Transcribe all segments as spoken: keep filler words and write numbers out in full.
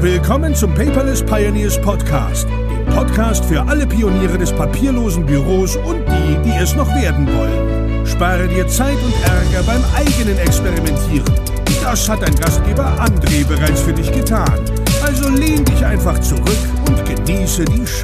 Willkommen zum Paperless Pioneers Podcast, dem Podcast für alle Pioniere des papierlosen Büros und die, die es noch werden wollen. Spare dir Zeit und Ärger beim eigenen Experimentieren. Das hat dein Gastgeber André bereits für dich getan. Also lehn dich einfach zurück und genieße die Show.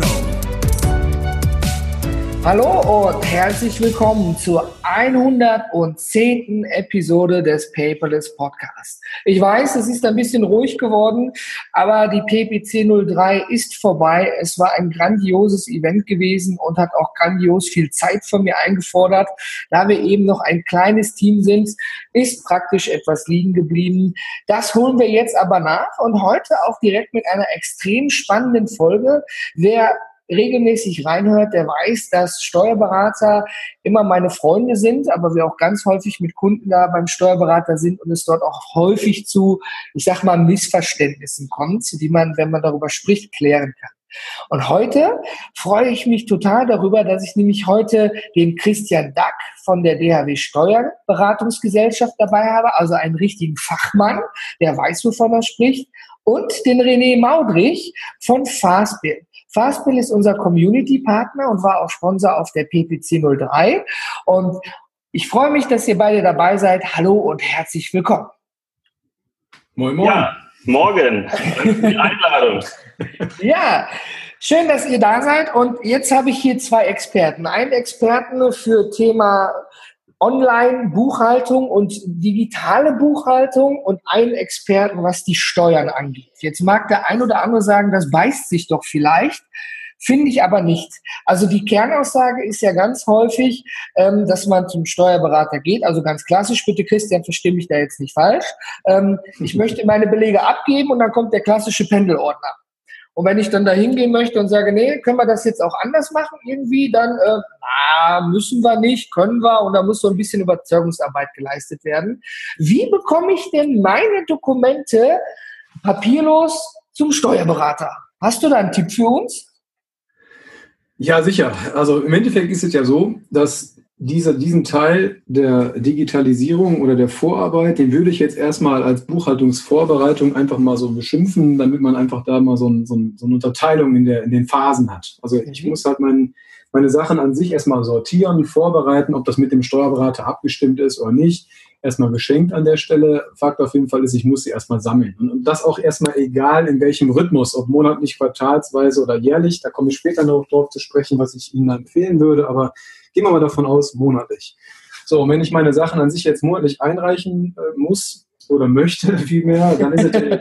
Hallo und herzlich willkommen zur hundertzehnten Episode des Paperless Podcasts. Ich weiß, es ist ein bisschen ruhig geworden, aber die P P C null drei ist vorbei. Es war ein grandioses Event gewesen und hat auch grandios viel Zeit von mir eingefordert. Da wir eben noch ein kleines Team sind, ist praktisch etwas liegen geblieben. Das holen wir jetzt aber nach und heute auch direkt mit einer extrem spannenden Folge. Wer regelmäßig reinhört, der weiß, dass Steuerberater immer meine Freunde sind, aber wir auch ganz häufig mit Kunden da beim Steuerberater sind und es dort auch häufig zu, ich sag mal, Missverständnissen kommt, die man, wenn man darüber spricht, klären kann. Und heute freue ich mich total darüber, dass ich nämlich heute den Christian Dack von der D H W Steuerberatungsgesellschaft dabei habe, also einen richtigen Fachmann, der weiß, wovon er spricht, und den René Maudrich von Fastbill. Fastbill ist unser Community-Partner und war auch Sponsor auf der P P C null drei. Und ich freue mich, dass ihr beide dabei seid. Hallo und herzlich willkommen. Moin, moin. Ja, morgen. Danke für die Einladung. Ja, schön, dass ihr da seid. Und jetzt habe ich hier zwei Experten. Einen Experten für Thema Online-Buchhaltung und digitale Buchhaltung und einen Experten, was die Steuern angeht. Jetzt mag der ein oder andere sagen, das beißt sich doch vielleicht, finde ich aber nicht. Also die Kernaussage ist ja ganz häufig, ähm, dass man zum Steuerberater geht, also ganz klassisch, bitte Christian, verstehe mich da jetzt nicht falsch. Ähm, ich möchte meine Belege abgeben und dann kommt der klassische Pendelordner. Und wenn ich dann da hingehen möchte und sage, nee, können wir das jetzt auch anders machen irgendwie, dann äh, na, müssen wir nicht, können wir, und da muss so ein bisschen Überzeugungsarbeit geleistet werden. Wie bekomme ich denn meine Dokumente papierlos zum Steuerberater? Hast du da einen Tipp für uns? Ja, sicher. Also im Endeffekt ist es ja so, dass dieser, diesen Teil der Digitalisierung oder der Vorarbeit, den würde ich jetzt erstmal als Buchhaltungsvorbereitung einfach mal so beschimpfen, damit man einfach da mal so, ein, so, ein, so eine Unterteilung in, der, in den Phasen hat. Also ich muss halt mein, meine Sachen an sich erstmal sortieren, vorbereiten, ob das mit dem Steuerberater abgestimmt ist oder nicht. Erstmal geschenkt an der Stelle. Fakt auf jeden Fall ist, ich muss sie erstmal sammeln. Und das auch erstmal egal, in welchem Rhythmus, ob monatlich, quartalsweise oder jährlich. Da komme ich später noch drauf zu sprechen, was ich Ihnen empfehlen würde. Aber gehen wir mal davon aus, monatlich. So, und wenn ich meine Sachen an sich jetzt monatlich einreichen äh, muss oder möchte vielmehr, dann ist es, ja,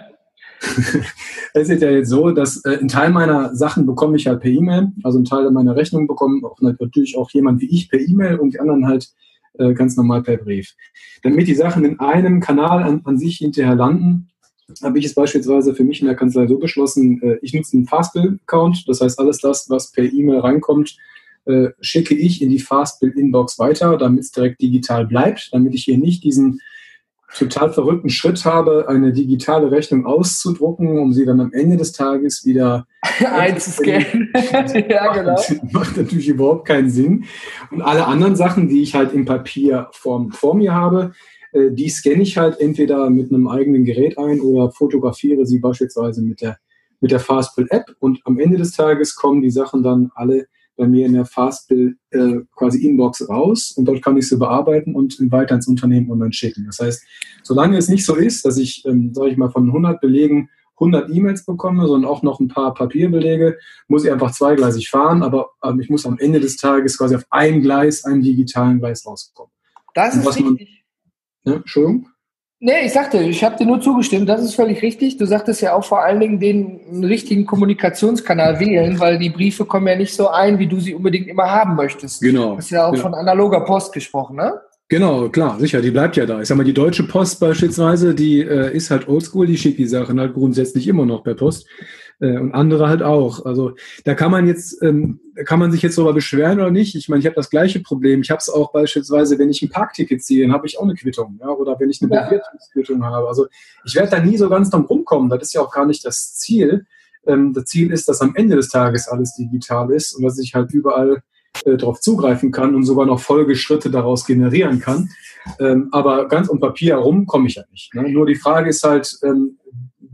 ist es ja jetzt so, dass äh, ein Teil meiner Sachen bekomme ich halt per E-Mail. Also ein Teil meiner Rechnung bekommen auch natürlich auch jemand wie ich per E-Mail und die anderen halt äh, ganz normal per Brief. Damit die Sachen in einem Kanal an, an sich hinterher landen, habe ich es beispielsweise für mich in der Kanzlei so beschlossen, äh, ich nutze einen Fastbill-Account. Das heißt, alles das, was per E-Mail reinkommt, Äh, schicke ich in die Fastbill-Inbox weiter, damit es direkt digital bleibt, damit ich hier nicht diesen total verrückten Schritt habe, eine digitale Rechnung auszudrucken, um sie dann am Ende des Tages wieder einzuscannen. Ja, genau. Macht, macht natürlich überhaupt keinen Sinn. Und alle anderen Sachen, die ich halt in Papierform vor mir habe, äh, die scanne ich halt entweder mit einem eigenen Gerät ein oder fotografiere sie beispielsweise mit der, mit der Fastbill-App, und am Ende des Tages kommen die Sachen dann alle bei mir in der Fastbill äh, quasi Inbox raus, und dort kann ich sie bearbeiten und weiter ins Unternehmen online schicken. Das heißt, solange es nicht so ist, dass ich, ähm, sage ich mal, von hundert Belegen hundert E-Mails bekomme, sondern auch noch ein paar Papierbelege, muss ich einfach zweigleisig fahren, aber ähm, ich muss am Ende des Tages quasi auf ein Gleis, einem digitalen Gleis rauskommen. Das ist richtig. Man, ja, Entschuldigung? Nee, ich sagte, ich habe dir nur zugestimmt, das ist völlig richtig. Du sagtest ja auch vor allen Dingen den richtigen Kommunikationskanal wählen, weil die Briefe kommen ja nicht so ein, wie du sie unbedingt immer haben möchtest. Genau. Du hast ja auch genau. von analoger Post gesprochen, ne? Genau, klar, sicher, die bleibt ja da. Ich sag mal, die Deutsche Post beispielsweise, die äh, ist halt oldschool, die schickt die Sachen halt grundsätzlich immer noch per Post. Äh, und andere halt auch. Also da kann man jetzt, ähm, kann man sich jetzt darüber beschweren oder nicht. Ich meine, ich habe das gleiche Problem. Ich habe es auch beispielsweise, wenn ich ein Parkticket ziehe, dann habe ich auch eine Quittung. Ja? Oder wenn ich eine Ja. Bewertungsquittung habe. Also ich werde da nie so ganz drum rumkommen. Das ist ja auch gar nicht das Ziel. Ähm, das Ziel ist, dass am Ende des Tages alles digital ist und dass ich halt überall äh, darauf zugreifen kann und sogar noch Folgeschritte daraus generieren kann. Ähm, aber ganz um Papier herum komme ich ja nicht. Ne? Nur die Frage ist halt, ähm,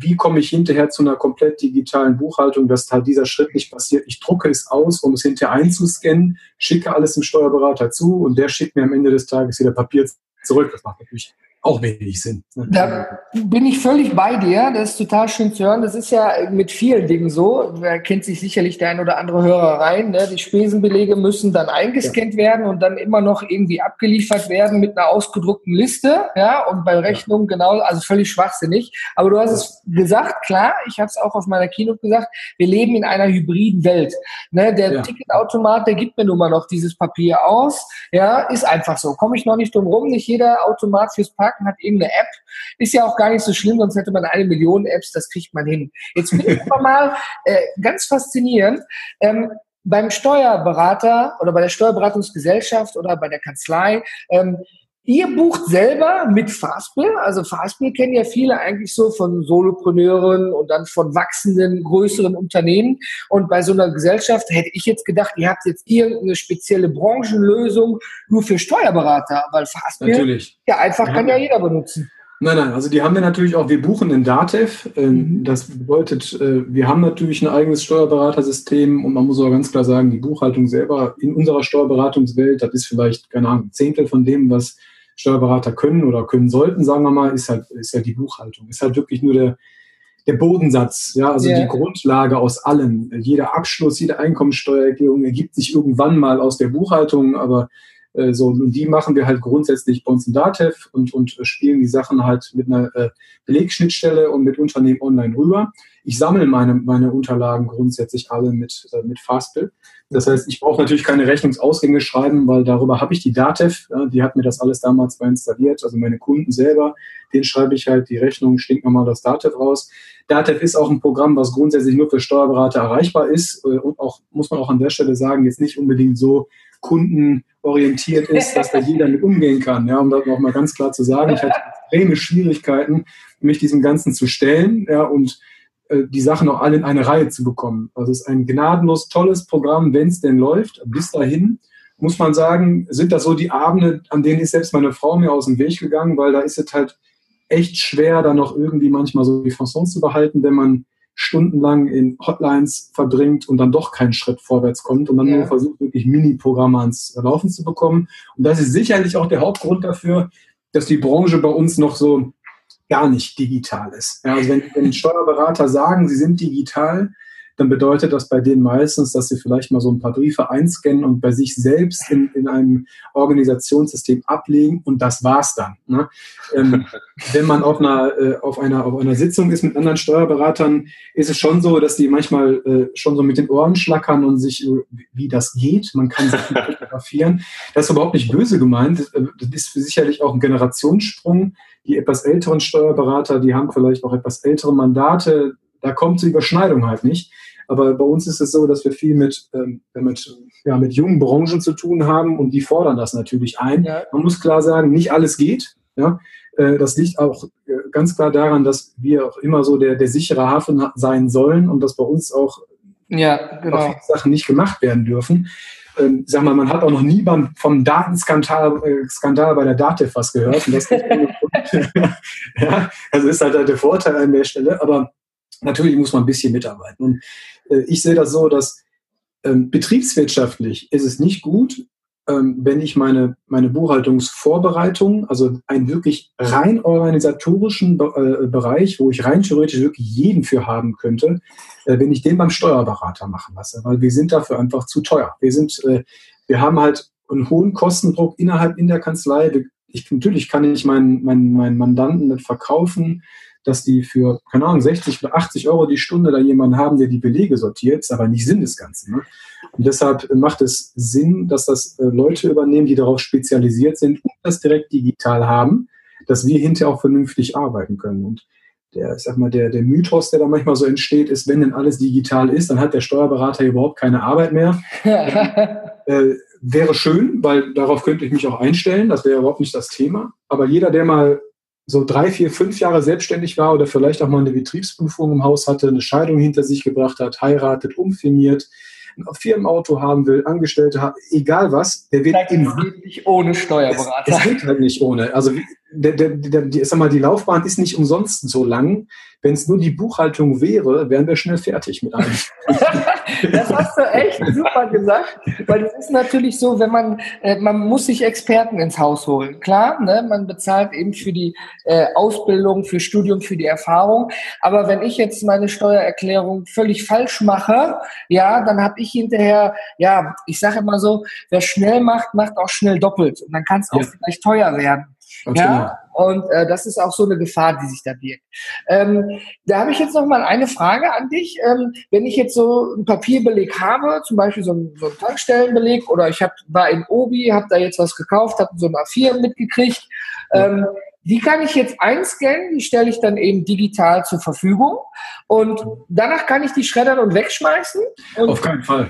wie komme ich hinterher zu einer komplett digitalen Buchhaltung, dass halt dieser Schritt nicht passiert. Ich drucke es aus, um es hinterher einzuscannen, schicke alles dem Steuerberater zu und der schickt mir am Ende des Tages wieder Papier zurück. Das macht natürlich auch wenig Sinn. Da bin ich völlig bei dir. Das ist total schön zu hören. Das ist ja mit vielen Dingen so. Da kennt sich sicherlich der ein oder andere Hörer rein. Ne? Die Spesenbelege müssen dann eingescannt ja. werden und dann immer noch irgendwie abgeliefert werden mit einer ausgedruckten Liste. Ja, und bei Rechnungen ja. genau, also völlig schwachsinnig. Aber du hast es gesagt, klar, ich habe es auch auf meiner Keynote gesagt, wir leben in einer hybriden Welt. Ne? Der ja. Ticketautomat, der gibt mir nun mal noch dieses Papier aus. Ja, ist einfach so. Komme ich noch nicht drum rum. Nicht jeder Automat fürs Parken hat irgendeine App. Ist ja auch gar nicht so schlimm, sonst hätte man eine Million Apps, das kriegt man hin. Jetzt bin ich aber mal äh, ganz faszinierend. Ähm, beim Steuerberater oder bei der Steuerberatungsgesellschaft oder bei der Kanzlei, ähm, ihr bucht selber mit Fastbill. Also Fastbill kennen ja viele eigentlich so von Solopreneuren und dann von wachsenden, größeren Unternehmen. Und bei so einer Gesellschaft hätte ich jetzt gedacht, ihr habt jetzt irgendeine spezielle Branchenlösung nur für Steuerberater, weil Fastbill natürlich. ja einfach ja. kann ja jeder benutzen. Nein, nein, also die haben wir natürlich auch, wir buchen in Datev. Mhm. Das bedeutet, wir haben natürlich ein eigenes Steuerberatersystem und man muss auch ganz klar sagen, die Buchhaltung selber in unserer Steuerberatungswelt, das ist vielleicht, keine Ahnung, ein Zehntel von dem, was Steuerberater können oder können sollten, sagen wir mal, ist halt, ist halt die Buchhaltung. Ist halt wirklich nur der, der Bodensatz, ja, also yeah. die Grundlage aus allem. Jeder Abschluss, jede Einkommensteuererklärung ergibt sich irgendwann mal aus der Buchhaltung, aber äh, so, und die machen wir halt grundsätzlich bei uns in Datev und, und spielen die Sachen halt mit einer äh, Belegschnittstelle und mit Unternehmen online rüber. Ich sammle meine, meine Unterlagen grundsätzlich alle mit, äh, mit Fastbill. Das heißt, ich brauche natürlich keine Rechnungsausgänge schreiben, weil darüber habe ich die Datev, ja, die hat mir das alles damals mal installiert, also meine Kunden selber, denen schreibe ich halt die Rechnung, stinknormal das Datev raus. Datev ist auch ein Programm, was grundsätzlich nur für Steuerberater erreichbar ist äh, und auch, muss man auch an der Stelle sagen, jetzt nicht unbedingt so kundenorientiert ist, dass da jeder mit umgehen kann. Ja, um das auch mal ganz klar zu sagen, ich hatte extreme Schwierigkeiten, mich diesem Ganzen zu stellen, ja, und die Sachen auch alle in eine Reihe zu bekommen. Also es ist ein gnadenlos tolles Programm, wenn es denn läuft. Bis dahin muss man sagen, sind das so die Abende, an denen ist selbst meine Frau mir aus dem Weg gegangen, weil da ist es halt echt schwer, da noch irgendwie manchmal so die Fasson zu behalten, wenn man stundenlang in Hotlines verbringt und dann doch keinen Schritt vorwärts kommt und dann ja. nur versucht, wirklich Mini-Programme ans Laufen zu bekommen. Und das ist sicherlich auch der Hauptgrund dafür, dass die Branche bei uns noch so gar nicht digital ist. Ja, also wenn, wenn Steuerberater sagen, sie sind digital, dann bedeutet das bei denen meistens, dass sie vielleicht mal so ein paar Briefe einscannen und bei sich selbst in, in einem Organisationssystem ablegen und das war's dann. Ne? Ähm, wenn man auf einer, äh, auf, einer, auf einer Sitzung ist mit anderen Steuerberatern, ist es schon so, dass die manchmal äh, schon so mit den Ohren schlackern und sich, äh, wie das geht, man kann sich fotografieren. Das ist überhaupt nicht böse gemeint. Das ist sicherlich auch ein Generationssprung. Die etwas älteren Steuerberater, die haben vielleicht auch etwas ältere Mandate, da kommt die Überschneidung halt nicht. Aber bei uns ist es so, dass wir viel mit, ähm, mit, ja, mit jungen Branchen zu tun haben und die fordern das natürlich ein. Ja. Man muss klar sagen, nicht alles geht. Ja? Äh, das liegt auch äh, ganz klar daran, dass wir auch immer so der, der sichere Hafen sein sollen und dass bei uns auch ja, genau. viele Sachen nicht gemacht werden dürfen. Ähm, sag mal, man hat auch noch nie beim, vom Datenskandal äh, Skandal bei der Datev was gehört. Und das ja, also ist halt der Vorteil an der Stelle, aber natürlich muss man ein bisschen mitarbeiten. Und äh, ich sehe das so, dass ähm, betriebswirtschaftlich ist es nicht gut, ähm, wenn ich meine, meine Buchhaltungsvorbereitung, also einen wirklich rein organisatorischen Be- äh, Bereich, wo ich rein theoretisch wirklich jeden für haben könnte, äh, wenn ich den beim Steuerberater machen lasse, weil wir sind dafür einfach zu teuer. Wir sind, äh, wir haben halt einen hohen Kostendruck innerhalb in der Kanzlei. Ich, natürlich kann ich meinen, meinen, meinen Mandanten nicht verkaufen, dass die für, keine Ahnung, sechzig oder achtzig Euro die Stunde da jemanden haben, der die Belege sortiert, ist aber nicht Sinn des Ganzen. Ne? Und deshalb macht es Sinn, dass das äh, Leute übernehmen, die darauf spezialisiert sind und das direkt digital haben, dass wir hinterher auch vernünftig arbeiten können. Und der, ich sag mal, der, der Mythos, der da manchmal so entsteht, ist, wenn denn alles digital ist, dann hat der Steuerberater überhaupt keine Arbeit mehr. äh, wäre schön, weil darauf könnte ich mich auch einstellen, das wäre überhaupt nicht das Thema. Aber jeder, der mal so drei, vier, fünf Jahre selbstständig war oder vielleicht auch mal eine Betriebsprüfung im Haus hatte, eine Scheidung hinter sich gebracht hat, heiratet, umfirmiert, ein Firmenauto haben will, Angestellte haben, egal was, der wird immer. Es geht nicht ohne Steuerberater. Es, es geht halt nicht ohne. Also der, der, der, die, sag mal, die Laufbahn ist nicht umsonst so lang. Wenn es nur die Buchhaltung wäre, wären wir schnell fertig mit allem. Das hast du echt super gesagt, weil es ist natürlich so, wenn man, äh, man muss sich Experten ins Haus holen. Klar, ne, man bezahlt eben für die äh, Ausbildung, für Studium, für die Erfahrung. Aber wenn ich jetzt meine Steuererklärung völlig falsch mache, ja, dann habe ich hinterher, ja, ich sage immer so, wer schnell macht, macht auch schnell doppelt. Und dann kann es auch ja. vielleicht teuer werden. Ganz ja, genau. Und äh, das ist auch so eine Gefahr, die sich da birgt. Ähm, da habe ich jetzt noch mal eine Frage an dich. Ähm, wenn ich jetzt so einen Papierbeleg habe, zum Beispiel so einen, so einen Tankstellenbeleg, oder ich hab, war in Obi, habe da jetzt was gekauft, habe so ein A vier mitgekriegt, ähm, die kann ich jetzt einscannen, die stelle ich dann eben digital zur Verfügung und danach kann ich die schreddern und wegschmeißen? Und auf keinen Fall.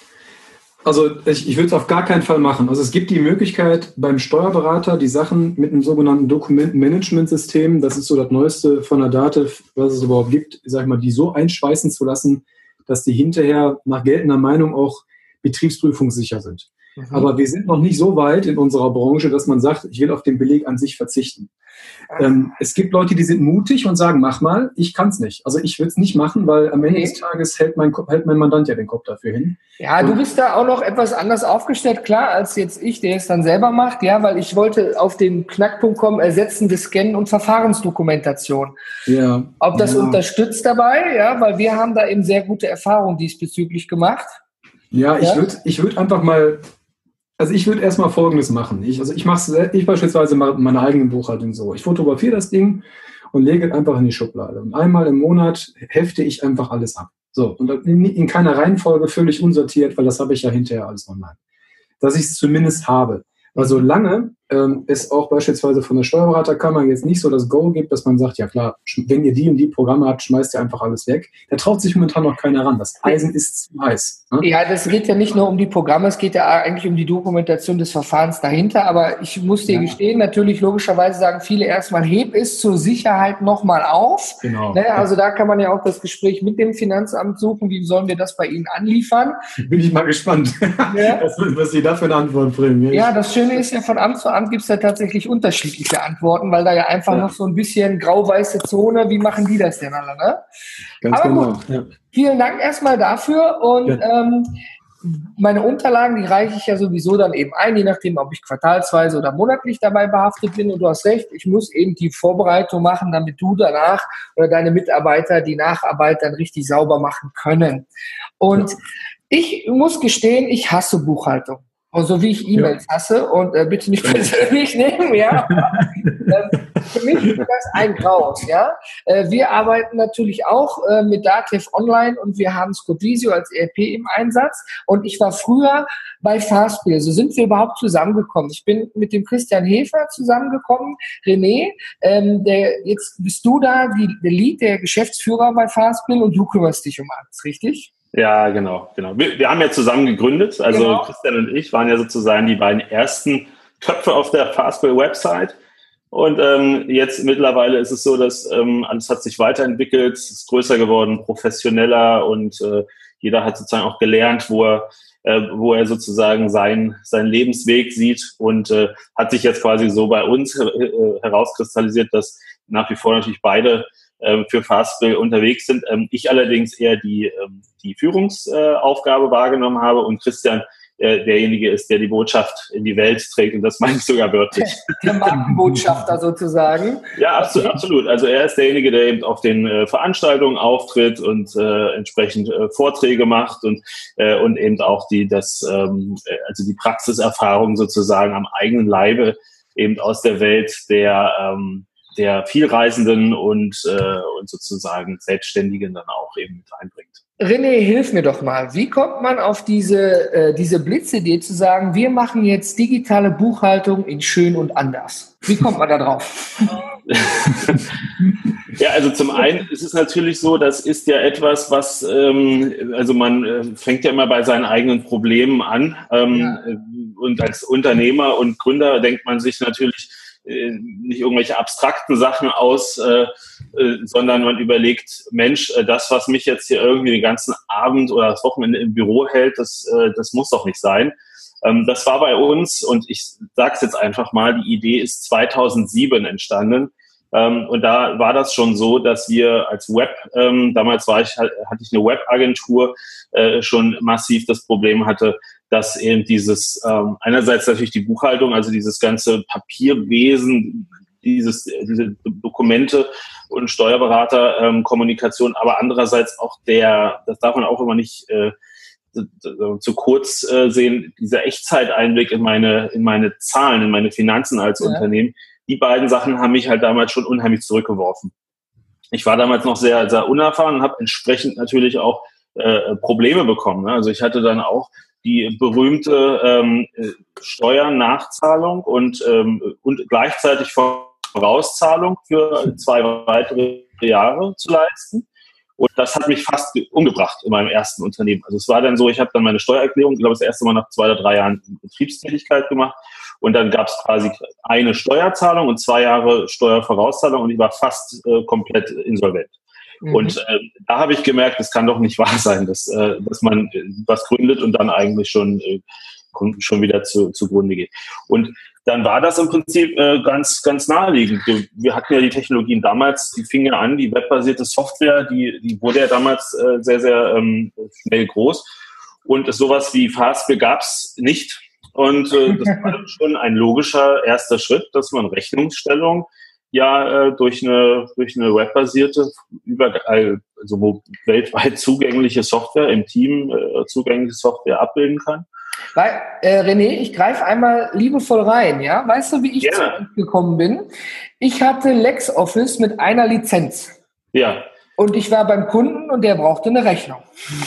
Also ich, ich würde es auf gar keinen Fall machen. Also es gibt die Möglichkeit beim Steuerberater, die Sachen mit einem sogenannten Dokumentenmanagementsystem, das ist so das Neueste von der Dativ, was es überhaupt gibt, sag ich mal, die so einschweißen zu lassen, dass die hinterher nach geltender Meinung auch betriebsprüfungssicher sind. Mhm. Aber wir sind noch nicht so weit in unserer Branche, dass man sagt, ich will auf den Beleg an sich verzichten. Ähm, es gibt Leute, die sind mutig und sagen, mach mal, ich kann es nicht. Also ich würde es nicht machen, weil am Ende okay. des Tages hält mein, hält mein Mandant ja den Kopf dafür hin. Ja, du bist da auch noch etwas anders aufgestellt, klar, als jetzt ich, der es dann selber macht, ja, weil ich wollte auf den Knackpunkt kommen, ersetzende Scannen und Verfahrensdokumentation. Ja. Ob das ja. unterstützt dabei, ja, weil wir haben da eben sehr gute Erfahrungen diesbezüglich gemacht. Ja, ja? ich würde ich würd einfach mal... Also ich würde erstmal Folgendes machen. Ich, also ich mache ich beispielsweise mache meine eigene Buchhaltung so. Ich fotografiere das Ding und lege es einfach in die Schublade. Und einmal im Monat hefte ich einfach alles ab. So, und in, in keiner Reihenfolge völlig unsortiert, weil das habe ich ja hinterher alles online. Dass ich es zumindest habe. Weil solange ähm, es auch beispielsweise von der Steuerberaterkammer jetzt nicht so das Go gibt, dass man sagt, ja klar, wenn ihr die und die Programme habt, schmeißt ihr einfach alles weg. Da traut sich momentan noch keiner ran. Das Eisen ist zu heiß. Ne? Ja, das geht ja nicht nur um die Programme, es geht ja eigentlich um die Dokumentation des Verfahrens dahinter. Aber ich muss dir ja. gestehen, natürlich logischerweise sagen viele erstmal, heb es zur Sicherheit nochmal auf. Genau. Ne, also da kann man ja auch das Gespräch mit dem Finanzamt suchen. Wie sollen wir das bei Ihnen anliefern? Bin ich mal gespannt, ja. was, was Sie da für eine Antwort bringen. Ja, das Schöne ist ja, von Amt zu Amt gibt es ja tatsächlich unterschiedliche Antworten, weil da ja einfach ja. noch so ein bisschen grau-weiße Zone, wie machen die das denn alle, ne? Ganz Aber genau. gut, ja. vielen Dank erstmal dafür und ja. ähm, meine Unterlagen, die reiche ich ja sowieso dann eben ein, je nachdem, ob ich quartalsweise oder monatlich dabei behaftet bin. Und du hast recht, ich muss eben die Vorbereitung machen, damit du danach oder deine Mitarbeiter die Nacharbeit dann richtig sauber machen können. Und ja. ich muss gestehen, ich hasse Buchhaltung. Und so wie ich E-Mails ja. hasse und äh, bitte nicht persönlich nehmen, ja. ähm, für mich ist das ein Graus, ja. Äh, wir arbeiten natürlich auch äh, mit Dativ Online und wir haben Scodisio als E R P im Einsatz und ich war früher bei Fastbill. So sind wir überhaupt zusammengekommen. Ich bin mit dem Christian Hefer zusammengekommen. René, ähm, der, jetzt bist du da, die, der Lead, der Geschäftsführer bei Fastbill und du kümmerst dich um alles, richtig? Ja, genau, genau. Wir, wir haben ja zusammen gegründet, also genau. Christian und ich waren ja sozusagen die beiden ersten Köpfe auf der Fastbill-Website und ähm, jetzt mittlerweile ist es so, dass ähm, alles hat sich weiterentwickelt, es ist größer geworden, professioneller und äh, jeder hat sozusagen auch gelernt, wo er, äh, wo er sozusagen sein, seinen Lebensweg sieht und äh, hat sich jetzt quasi so bei uns äh, herauskristallisiert, dass nach wie vor natürlich beide für Fastbill unterwegs sind. Ich allerdings eher die, die Führungsaufgabe wahrgenommen habe und Christian derjenige ist, der die Botschaft in die Welt trägt und das meine ich sogar wörtlich. Der Markenbotschafter sozusagen. Ja, absolut, absolut. Also er ist derjenige, der eben auf den Veranstaltungen auftritt und äh, entsprechend äh, Vorträge macht und, äh, und eben auch die, das, ähm, also die Praxiserfahrung sozusagen am eigenen Leibe eben aus der Welt der ähm, der Vielreisenden und, äh, und sozusagen Selbstständigen dann auch eben mit einbringt. René, hilf mir doch mal. Wie kommt man auf diese, äh, diese Blitzidee zu sagen, wir machen jetzt digitale Buchhaltung in schön und anders? Wie kommt man da drauf? Ja, also zum einen ist es natürlich so, das ist ja etwas, was, ähm, also man äh, fängt ja immer bei seinen eigenen Problemen an ähm, ja. und als Unternehmer und Gründer denkt man sich natürlich, nicht irgendwelche abstrakten Sachen aus, äh, äh, sondern man überlegt, Mensch, äh, das, was mich jetzt hier irgendwie den ganzen Abend oder das Wochenende im Büro hält, das, äh, das muss doch nicht sein. Ähm, das war bei uns, und ich sage es jetzt einfach mal, die Idee ist zweitausendsieben entstanden. Ähm, und da war das schon so, dass wir als Web, ähm, damals war ich, hatte ich eine Webagentur, äh, schon massiv das Problem hatte, dass eben dieses, ähm, einerseits natürlich die Buchhaltung, also dieses ganze Papierwesen, dieses, diese Dokumente und Steuerberaterkommunikation, ähm, aber andererseits auch der, das darf man auch immer nicht äh, zu kurz äh, sehen, dieser Echtzeiteinblick in meine, in meine Zahlen, in meine Finanzen als ja. Unternehmen. Die beiden Sachen haben mich halt damals schon unheimlich zurückgeworfen. Ich war damals noch sehr, sehr unerfahren und habe entsprechend natürlich auch äh, Probleme bekommen. Ne? Also ich hatte dann auch die berühmte ähm, Steuernachzahlung und, ähm, und gleichzeitig Vorauszahlung für zwei weitere Jahre zu leisten. Und das hat mich fast umgebracht in meinem ersten Unternehmen. Also es war dann so, ich habe dann meine Steuererklärung, ich glaube, das erste Mal nach zwei oder drei Jahren Betriebstätigkeit gemacht. Und dann gab es quasi eine Steuerzahlung und zwei Jahre Steuervorauszahlung und ich war fast äh, komplett insolvent. Mhm. Und äh, da habe ich gemerkt, das kann doch nicht wahr sein, dass, äh, dass man was gründet und dann eigentlich schon, äh, schon wieder zu, zugrunde geht. Und dann war das im Prinzip äh, ganz, ganz naheliegend. Wir, wir hatten ja die Technologien damals, die fing ja an, die webbasierte Software, die, die wurde ja damals äh, sehr, sehr ähm, schnell groß. Und sowas wie Fastbill gab es nicht. Und äh, das war schon ein logischer erster Schritt, dass man Rechnungsstellung ja äh, durch eine durch eine webbasierte, überall, also weltweit zugängliche Software, im Team äh, zugängliche Software abbilden kann. Weil, äh, René, ich greife einmal liebevoll rein, ja? Weißt du, wie ich zu uns gekommen bin? Ich hatte LexOffice mit einer Lizenz. Ja. Und ich war beim Kunden und der brauchte eine Rechnung.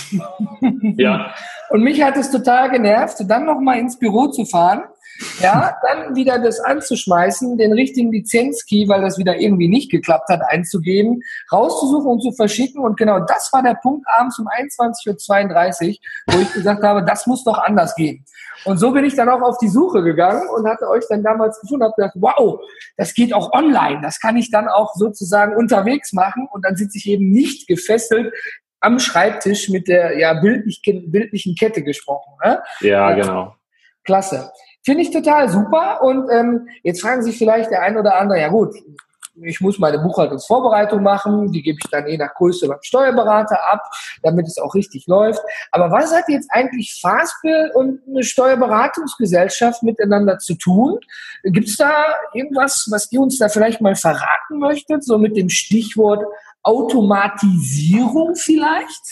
Ja. Und mich hat es total genervt, dann nochmal ins Büro zu fahren, ja, dann wieder das anzuschmeißen, den richtigen Lizenzkey, weil das wieder irgendwie nicht geklappt hat, einzugeben, rauszusuchen und zu verschicken. Und genau das war der Punkt abends um einundzwanzig Uhr zweiunddreißig, wo ich gesagt habe, das muss doch anders gehen. Und so bin ich dann auch auf die Suche gegangen und hatte euch dann damals gefunden, habe gedacht, wow, das geht auch online, das kann ich dann auch sozusagen unterwegs machen und dann sitze ich eben nicht gefesselt am Schreibtisch mit der ja bildlich, bildlichen Kette gesprochen. Ne? Ja, genau. Klasse. Finde ich total super. Und ähm, jetzt fragen sich vielleicht der ein oder andere, ja gut, ich muss meine Buchhaltungsvorbereitung machen, die gebe ich dann je nach Größe beim Steuerberater ab, damit es auch richtig läuft. Aber was hat jetzt eigentlich Fastbill und eine Steuerberatungsgesellschaft miteinander zu tun? Gibt es da irgendwas, was ihr uns da vielleicht mal verraten möchtet, so mit dem Stichwort Automatisierung vielleicht?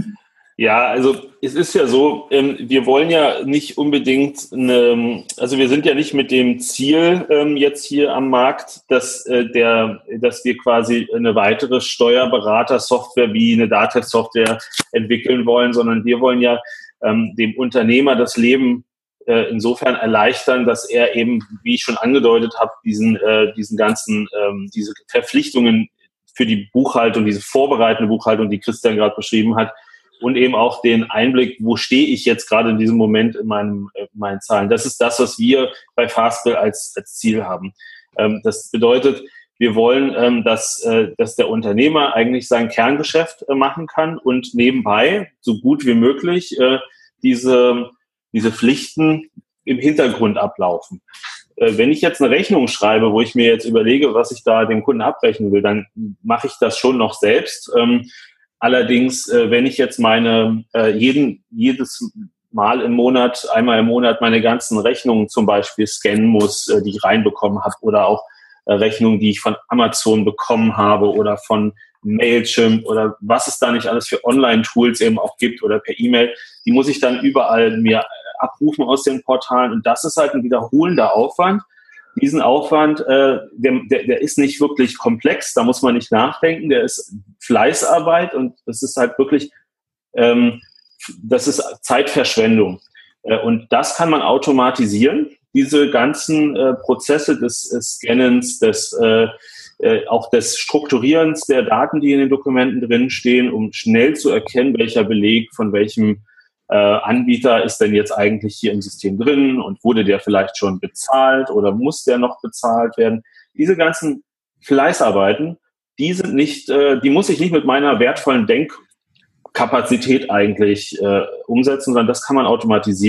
Ja, also es ist ja so, ähm, wir wollen ja nicht unbedingt, eine, also wir sind ja nicht mit dem Ziel ähm, jetzt hier am Markt, dass äh, der, dass wir quasi eine weitere Steuerberater-Software wie eine Datev-Software entwickeln wollen, sondern wir wollen ja ähm, dem Unternehmer das Leben äh, insofern erleichtern, dass er eben, wie ich schon angedeutet habe, diesen, äh, diesen ganzen, ähm, diese Verpflichtungen für die Buchhaltung, diese vorbereitende Buchhaltung, die Christian gerade beschrieben hat, und eben auch den Einblick, wo stehe ich jetzt gerade in diesem Moment in meinem, in meinen Zahlen. Das ist das, was wir bei Fastbill als, als Ziel haben. Ähm, das bedeutet, wir wollen, ähm, dass, äh, dass der Unternehmer eigentlich sein Kerngeschäft äh, machen kann und nebenbei so gut wie möglich äh, diese, diese Pflichten im Hintergrund ablaufen. Äh, wenn ich jetzt eine Rechnung schreibe, wo ich mir jetzt überlege, was ich da dem Kunden abrechnen will, dann mache ich das schon noch selbst. Ähm, Allerdings, äh, wenn ich jetzt meine äh, jeden jedes Mal im Monat, einmal im Monat meine ganzen Rechnungen zum Beispiel scannen muss, äh, die ich reinbekommen habe, oder auch äh, Rechnungen, die ich von Amazon bekommen habe oder von Mailchimp oder was es da nicht alles für Online-Tools eben auch gibt oder per E-Mail, die muss ich dann überall mir abrufen aus den Portalen. Und das ist halt ein wiederholender Aufwand. Diesen Aufwand, äh, der, der, der ist nicht wirklich komplex, da muss man nicht nachdenken, der ist Fleißarbeit und das ist halt wirklich, ähm, das ist Zeitverschwendung. Äh, und das kann man automatisieren, diese ganzen äh, Prozesse des äh, Scannens, des, äh, äh, auch des Strukturierens der Daten, die in den Dokumenten drinstehen, um schnell zu erkennen, welcher Beleg von welchem Äh, Anbieter ist denn jetzt eigentlich hier im System drin und wurde der vielleicht schon bezahlt oder muss der noch bezahlt werden? Diese ganzen Fleißarbeiten, die sind nicht, äh, die muss ich nicht mit meiner wertvollen Denkkapazität eigentlich äh, umsetzen, sondern das kann man automatisieren.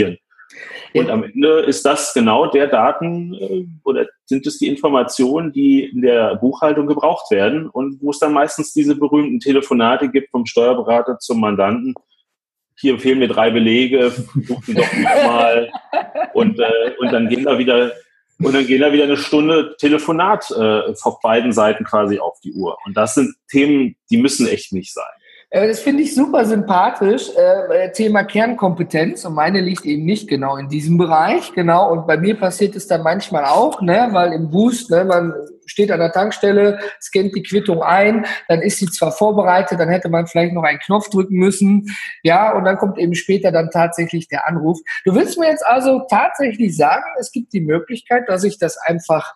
Und ja. am Ende ist das genau der Daten äh, oder sind es die Informationen, die in der Buchhaltung gebraucht werden und wo es dann meistens diese berühmten Telefonate gibt vom Steuerberater zum Mandanten. Hier fehlen mir drei Belege, suchen doch mal und, äh, und dann gehen da wieder und dann gehen da wieder eine Stunde Telefonat äh, auf beiden Seiten quasi auf die Uhr. Und das sind Themen, die müssen echt nicht sein. Das finde ich super sympathisch, äh, Thema Kernkompetenz, und meine liegt eben nicht genau in diesem Bereich, genau, und bei mir passiert es dann manchmal auch, ne, weil im Boost, ne, man steht an der Tankstelle, scannt die Quittung ein, dann ist sie zwar vorbereitet, dann hätte man vielleicht noch einen Knopf drücken müssen, ja, und dann kommt eben später dann tatsächlich der Anruf. Du willst mir jetzt also tatsächlich sagen, es gibt die Möglichkeit, dass ich das einfach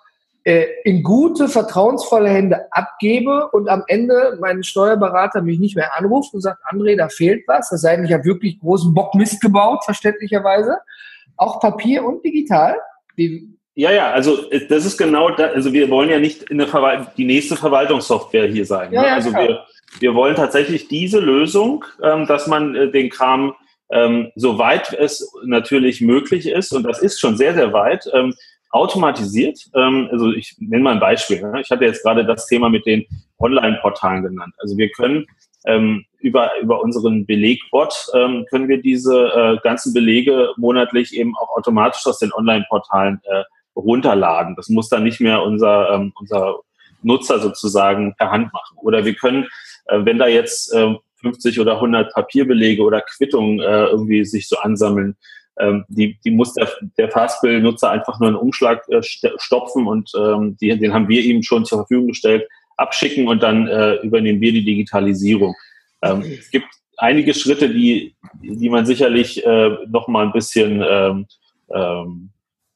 in gute, vertrauensvolle Hände abgebe und am Ende mein Steuerberater mich nicht mehr anruft und sagt, André, da fehlt was, das sei denn, ich habe wirklich großen Bock Mist gebaut, verständlicherweise. Auch Papier und digital? Die ja, ja, also das ist genau das, also wir wollen ja nicht in der Verwalt- die nächste Verwaltungssoftware hier sein. Ja, ne? ja, also klar. wir, wir wollen tatsächlich diese Lösung, ähm, dass man äh, den Kram, ähm, soweit es natürlich möglich ist, und das ist schon sehr, sehr weit, ähm, automatisiert. Ähm, also ich nenne mal ein Beispiel. Ne? Ich hatte jetzt gerade das Thema mit den Online-Portalen genannt. Also wir können ähm, über über unseren Belegbot ähm, können wir diese äh, ganzen Belege monatlich eben auch automatisch aus den Online-Portalen äh, runterladen. Das muss dann nicht mehr unser ähm, unser Nutzer sozusagen per Hand machen. Oder wir können, äh, wenn da jetzt äh, fünfzig oder hundert Papierbelege oder Quittungen äh, irgendwie sich so ansammeln, Ähm, die, die muss der, der Fastbill-Nutzer einfach nur einen Umschlag äh, stopfen und ähm, die, den haben wir ihm schon zur Verfügung gestellt, abschicken und dann äh, übernehmen wir die Digitalisierung. Ähm, es gibt einige Schritte, die, die man sicherlich äh, noch mal ein bisschen ähm, ähm,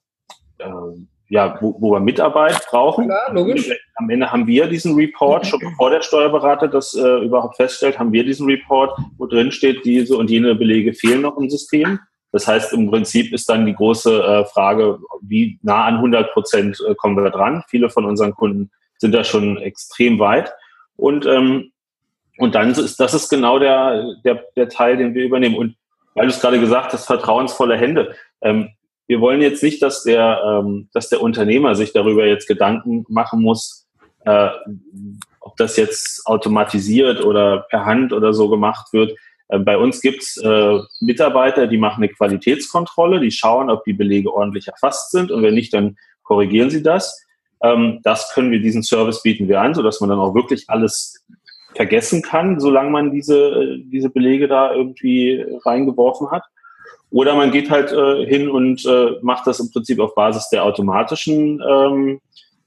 äh, ja, wo, wo wir Mitarbeit brauchen. Ja, logisch. Am Ende haben wir diesen Report, schon bevor der Steuerberater das äh, überhaupt feststellt, haben wir diesen Report, wo drin steht, diese und jene Belege fehlen noch im System. Das heißt, im Prinzip ist dann die große äh, Frage, wie nah an hundert Prozent äh, kommen wir dran. Viele von unseren Kunden sind da schon extrem weit. Und, ähm, und dann ist das ist genau der, der, der Teil, den wir übernehmen. Und weil du es gerade gesagt hast, vertrauensvolle Hände. Ähm, wir wollen jetzt nicht, dass der, ähm, dass der Unternehmer sich darüber jetzt Gedanken machen muss, äh, ob das jetzt automatisiert oder per Hand oder so gemacht wird. Bei uns gibt's äh, Mitarbeiter, die machen eine Qualitätskontrolle, die schauen, ob die Belege ordentlich erfasst sind und wenn nicht, dann korrigieren sie das. Ähm, das können wir, diesen Service bieten wir an, sodass man dann auch wirklich alles vergessen kann, solange man diese, diese Belege da irgendwie reingeworfen hat. Oder man geht halt äh, hin und äh, macht das im Prinzip auf Basis der automatischen ähm,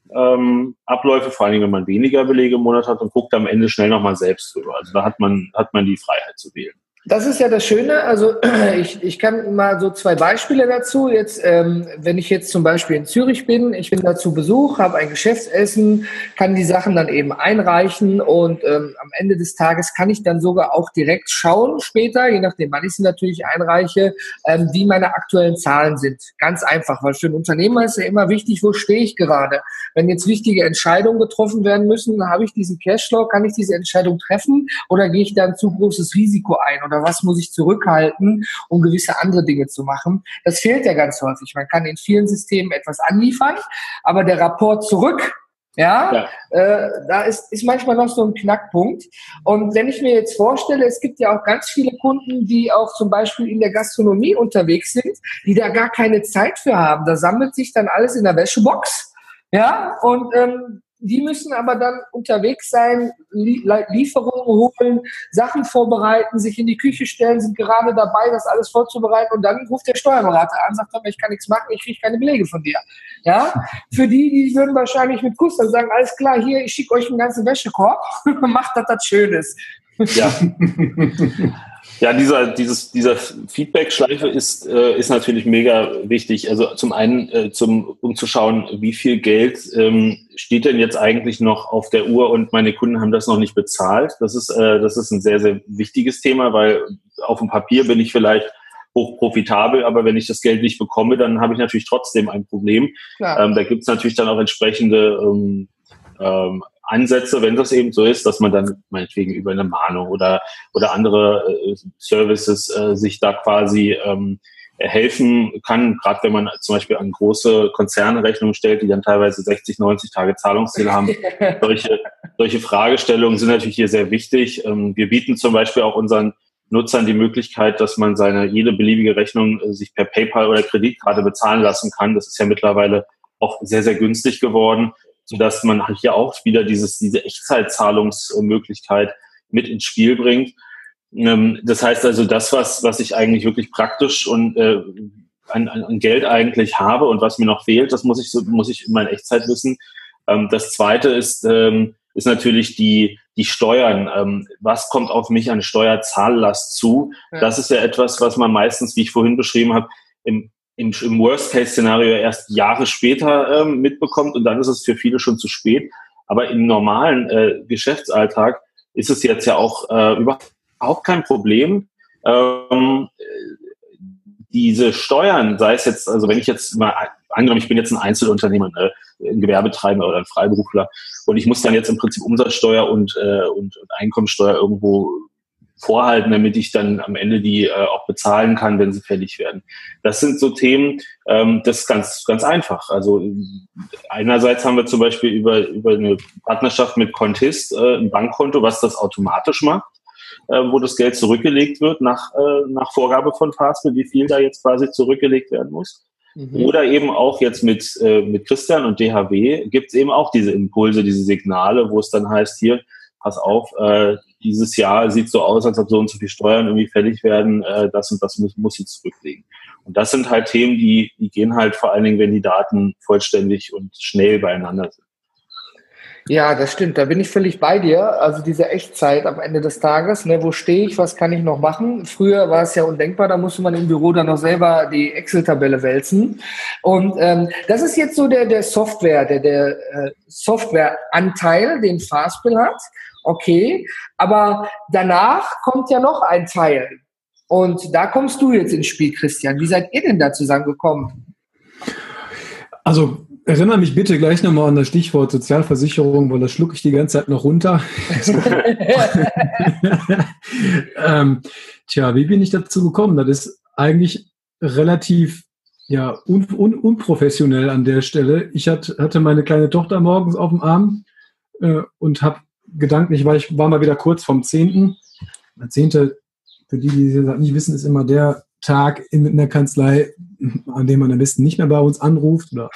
Ähm, Abläufe, vor allem wenn man weniger Belege im Monat hat und guckt am Ende schnell nochmal selbst drüber. Also da hat man, hat man die Freiheit zu wählen. Das ist ja das Schöne, also ich, ich kann mal so zwei Beispiele dazu. Jetzt, ähm, wenn ich jetzt zum Beispiel in Zürich bin, ich bin da zu Besuch, habe ein Geschäftsessen, kann die Sachen dann eben einreichen und ähm, am Ende des Tages kann ich dann sogar auch direkt schauen später, je nachdem wann ich sie natürlich einreiche, ähm, wie meine aktuellen Zahlen sind. Ganz einfach, weil für einen Unternehmer ist ja immer wichtig, wo stehe ich gerade. Wenn jetzt wichtige Entscheidungen getroffen werden müssen, dann habe ich diesen Cashflow, kann ich diese Entscheidung treffen oder gehe ich da ein zu großes Risiko ein? Oder was muss ich zurückhalten, um gewisse andere Dinge zu machen? Das fehlt ja ganz häufig. Man kann in vielen Systemen etwas anliefern, aber der Rapport zurück, ja, ja. Äh, da ist, ist manchmal noch so ein Knackpunkt. Und wenn ich mir jetzt vorstelle, es gibt ja auch ganz viele Kunden, die auch zum Beispiel in der Gastronomie unterwegs sind, die da gar keine Zeit für haben. Da sammelt sich dann alles in der Wäschebox, ja, und ähm, die müssen aber dann unterwegs sein, Lieferungen holen, Sachen vorbereiten, sich in die Küche stellen, sind gerade dabei, das alles vorzubereiten und dann ruft der Steuerberater an, sagt dann, ich kann nichts machen, ich kriege keine Belege von dir. Ja, für die, die würden wahrscheinlich mit Kuss dann sagen, alles klar, hier, ich schicke euch einen ganzen Wäschekorb, macht das das Schönes. Ja. Ja, dieser, dieses, dieser Feedback-Schleife ist, äh, ist natürlich mega wichtig. Also zum einen, äh, zum, um zu schauen, wie viel Geld ähm, steht denn jetzt eigentlich noch auf der Uhr und meine Kunden haben das noch nicht bezahlt. Das ist, äh, das ist ein sehr, sehr wichtiges Thema, weil auf dem Papier bin ich vielleicht hoch profitabel, aber wenn ich das Geld nicht bekomme, dann habe ich natürlich trotzdem ein Problem. Ähm, da gibt es natürlich dann auch entsprechende ähm, ähm, Ansätze, wenn das eben so ist, dass man dann meinetwegen über eine Mahnung oder oder andere äh, Services äh, sich da quasi ähm, helfen kann, gerade wenn man zum Beispiel an große Konzerne Rechnungen stellt, die dann teilweise sechzig, neunzig Tage Zahlungsziele haben. solche, solche Fragestellungen sind natürlich hier sehr wichtig. Wir bieten zum Beispiel auch unseren Nutzern die Möglichkeit, dass man seine jede beliebige Rechnung sich per PayPal oder Kreditkarte bezahlen lassen kann. Das ist ja mittlerweile auch sehr, sehr günstig geworden, sodass man hier auch wieder dieses, diese Echtzeitzahlungsmöglichkeit mit ins Spiel bringt. Das heißt also, das, was, was ich eigentlich wirklich praktisch und äh, an, an Geld eigentlich habe und was mir noch fehlt, das muss ich so, muss ich in meiner Echtzeit wissen. Ähm, das Zweite ist, ähm, ist natürlich die, die Steuern. Ähm, was kommt auf mich an Steuerzahllast zu? Ja. Das ist ja etwas, was man meistens, wie ich vorhin beschrieben habe, im, im, im Worst-Case-Szenario erst Jahre später ähm, mitbekommt und dann ist es für viele schon zu spät. Aber im normalen äh, Geschäftsalltag ist es jetzt ja auch äh, überhaupt auch kein Problem. Ähm, diese Steuern, sei es jetzt, also wenn ich jetzt mal angenommen, ich bin jetzt ein Einzelunternehmer, ne, ein Gewerbetreibender oder ein Freiberufler und ich muss dann jetzt im Prinzip Umsatzsteuer und, äh, und, und Einkommensteuer irgendwo vorhalten, damit ich dann am Ende die äh, auch bezahlen kann, wenn sie fällig werden. Das sind so Themen, ähm, das ist ganz, ganz einfach. Also einerseits haben wir zum Beispiel über, über eine Partnerschaft mit Contist äh, ein Bankkonto, was das automatisch macht, wo das Geld zurückgelegt wird nach, äh, nach Vorgabe von Fastbill, wie viel da jetzt quasi zurückgelegt werden muss. Mhm. Oder eben auch jetzt mit, äh, mit Christian und D H W gibt es eben auch diese Impulse, diese Signale, wo es dann heißt, hier, pass auf, äh, dieses Jahr sieht so aus, als ob so und so viel Steuern irgendwie fällig werden, äh, das und das muss, muss sie zurücklegen. Und das sind halt Themen, die, die gehen halt vor allen Dingen, wenn die Daten vollständig und schnell beieinander sind. Ja, das stimmt. Da bin ich völlig bei dir. Also diese Echtzeit am Ende des Tages, ne, wo stehe ich, was kann ich noch machen? Früher war es ja undenkbar, da musste man im Büro dann noch selber die Excel-Tabelle wälzen. Und ähm, das ist jetzt so der, der Software, der, der äh, Softwareanteil, den Fastbill hat. Okay, aber danach kommt ja noch ein Teil. Und da kommst du jetzt ins Spiel, Christian. Wie seid ihr denn da zusammengekommen? Also erinnere mich bitte gleich nochmal an das Stichwort Sozialversicherung, weil das schlucke ich die ganze Zeit noch runter. ähm, tja, wie bin ich dazu gekommen? Das ist eigentlich relativ ja, un, un, unprofessionell an der Stelle. Ich hat, hatte meine kleine Tochter morgens auf dem Arm äh, und habe gedanklich, weil ich war mal wieder kurz vom zehnten Der zehnte, für die, die das nicht wissen, ist immer der Tag in, in der Kanzlei, an dem man am besten nicht mehr bei uns anruft. Oder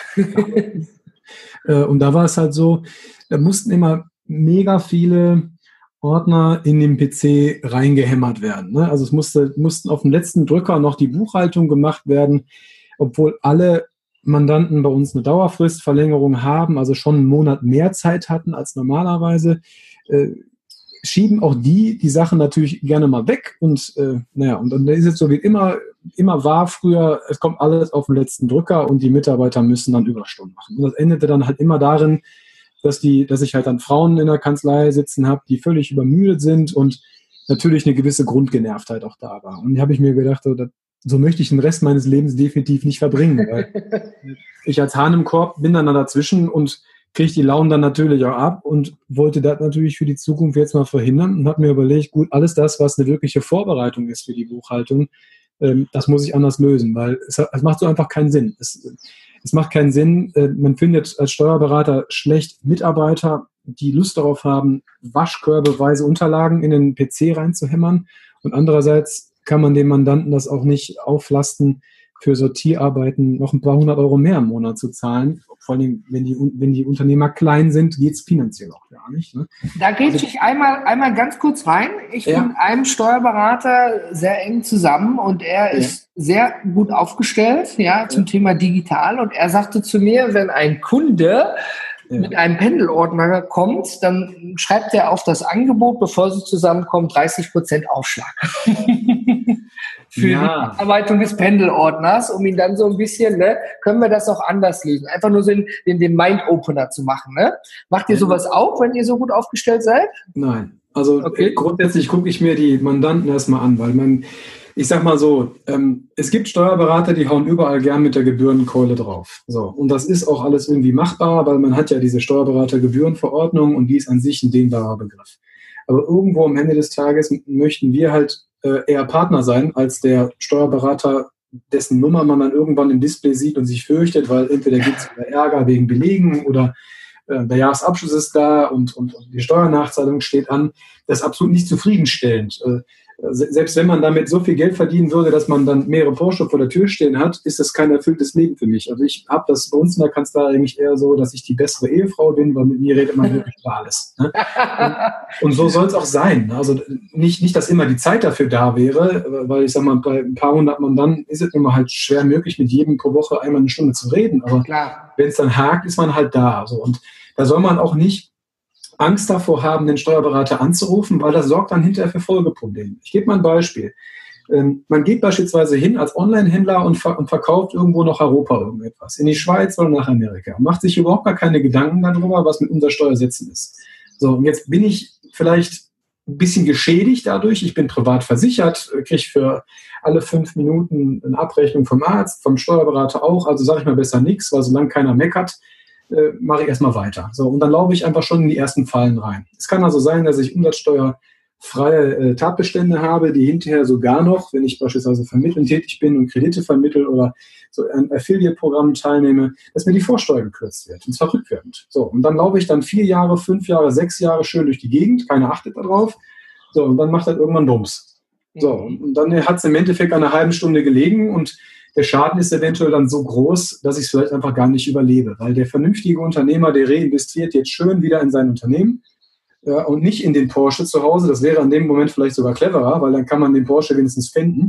äh, und da war es halt so, da mussten immer mega viele Ordner in den P C reingehämmert werden. Ne? Also es musste, mussten auf dem letzten Drücker noch die Buchhaltung gemacht werden, obwohl alle Mandanten bei uns eine Dauerfristverlängerung haben, also schon einen Monat mehr Zeit hatten als normalerweise. Äh, schieben auch die die Sachen natürlich gerne mal weg und äh, naja, und dann ist es so wie immer, immer war früher, es kommt alles auf den letzten Drücker und die Mitarbeiter müssen dann Überstunden machen. Und das endete dann halt immer darin, dass die, dass ich halt dann Frauen in der Kanzlei sitzen habe, die völlig übermüdet sind und natürlich eine gewisse Grundgenervtheit auch da war. Und da habe ich mir gedacht, so, das, so möchte ich den Rest meines Lebens definitiv nicht verbringen, weil ich als Hahn im Korb bin dann da dazwischen und kriege die Launen dann natürlich auch ab und wollte das natürlich für die Zukunft jetzt mal verhindern und habe mir überlegt, gut, alles das, was eine wirkliche Vorbereitung ist für die Buchhaltung, ähm, das muss ich anders lösen, weil es, es macht so einfach keinen Sinn. Es, es macht keinen Sinn, äh, man findet als Steuerberater schlecht Mitarbeiter, die Lust darauf haben, waschkörbeweise Unterlagen in den P C reinzuhämmern und andererseits kann man dem Mandanten das auch nicht auflasten, für Sortierarbeiten noch ein paar hundert Euro mehr im Monat zu zahlen. Vor allem, wenn die, wenn die Unternehmer klein sind, geht es finanziell auch gar nicht. Ne? Da gehe ich einmal, einmal ganz kurz rein. Ich ja. bin mit einem Steuerberater sehr eng zusammen und er ja. ist sehr gut aufgestellt, ja, zum ja. Thema digital. Und er sagte zu mir, wenn ein Kunde ja. mit einem Pendelordner kommt, dann schreibt er auf das Angebot, bevor sie zusammenkommen, dreißig Prozent Aufschlag. Für ja. die Bearbeitung des Pendelordners, um ihn dann so ein bisschen, ne, können wir das auch anders lösen. Einfach nur so den, den, den Mind-Opener zu machen. Ne? Macht ihr sowas auch, wenn ihr so gut aufgestellt seid? Nein. Also okay. grundsätzlich gucke ich mir die Mandanten erstmal an, weil man, ich sag mal so, ähm, es gibt Steuerberater, die hauen überall gern mit der Gebührenkeule drauf. So. Und das ist auch alles irgendwie machbar, weil man hat ja diese Steuerberatergebührenverordnung und die ist an sich ein dehnbarer Begriff. Aber irgendwo am Ende des Tages möchten wir halt eher Partner sein als der Steuerberater, dessen Nummer man dann irgendwann im Display sieht und sich fürchtet, weil entweder gibt es Ärger wegen Belegen oder äh, der Jahresabschluss ist da und, und, und die Steuernachzahlung steht an. Das ist absolut nicht zufriedenstellend. Äh, Selbst wenn man damit so viel Geld verdienen würde, dass man dann mehrere Porsche vor der Tür stehen hat, ist das kein erfülltes Leben für mich. Also ich habe das bei uns in der Kanzlei eigentlich eher so, dass ich die bessere Ehefrau bin, weil mit mir redet man wirklich über alles. Ne? Und, und so soll es auch sein. Also nicht, nicht, dass immer die Zeit dafür da wäre, weil ich sag mal, bei ein paar hundert Mandanten ist es immer halt schwer möglich, mit jedem pro Woche einmal eine Stunde zu reden. Aber wenn es dann hakt, ist man halt da. So. Und da soll man auch nicht Angst davor haben, den Steuerberater anzurufen, weil das sorgt dann hinterher für Folgeprobleme. Ich gebe mal ein Beispiel. Ähm, man geht beispielsweise hin als Online-Händler und, ver- und verkauft irgendwo nach Europa irgendetwas, in die Schweiz oder nach Amerika, macht sich überhaupt gar keine Gedanken darüber, was mit unserer Steuersätzen ist. So, und jetzt bin ich vielleicht ein bisschen geschädigt dadurch. Ich bin privat versichert, kriege für alle fünf Minuten eine Abrechnung vom Arzt, vom Steuerberater auch, also sage ich mal besser nichts, weil solange keiner meckert, Äh, mache ich erstmal weiter. So, und dann laufe ich einfach schon in die ersten Fallen rein. Es kann also sein, dass ich umsatzsteuerfreie äh, Tatbestände habe, die hinterher sogar noch, wenn ich beispielsweise vermittelnd tätig bin und Kredite vermittle oder so an Affiliate-Programmen teilnehme, dass mir die Vorsteuer gekürzt wird, und zwar rückwirkend. So, und dann laufe ich dann vier Jahre, fünf Jahre, sechs Jahre schön durch die Gegend, keiner achtet darauf. So, und dann macht das irgendwann Bums. So, und dann hat es im Endeffekt eine halbe Stunde gelegen und der Schaden ist eventuell dann so groß, dass ich es vielleicht einfach gar nicht überlebe. Weil der vernünftige Unternehmer, der reinvestiert jetzt schön wieder in sein Unternehmen ja, und nicht in den Porsche zu Hause. Das wäre in dem Moment vielleicht sogar cleverer, weil dann kann man den Porsche wenigstens finden.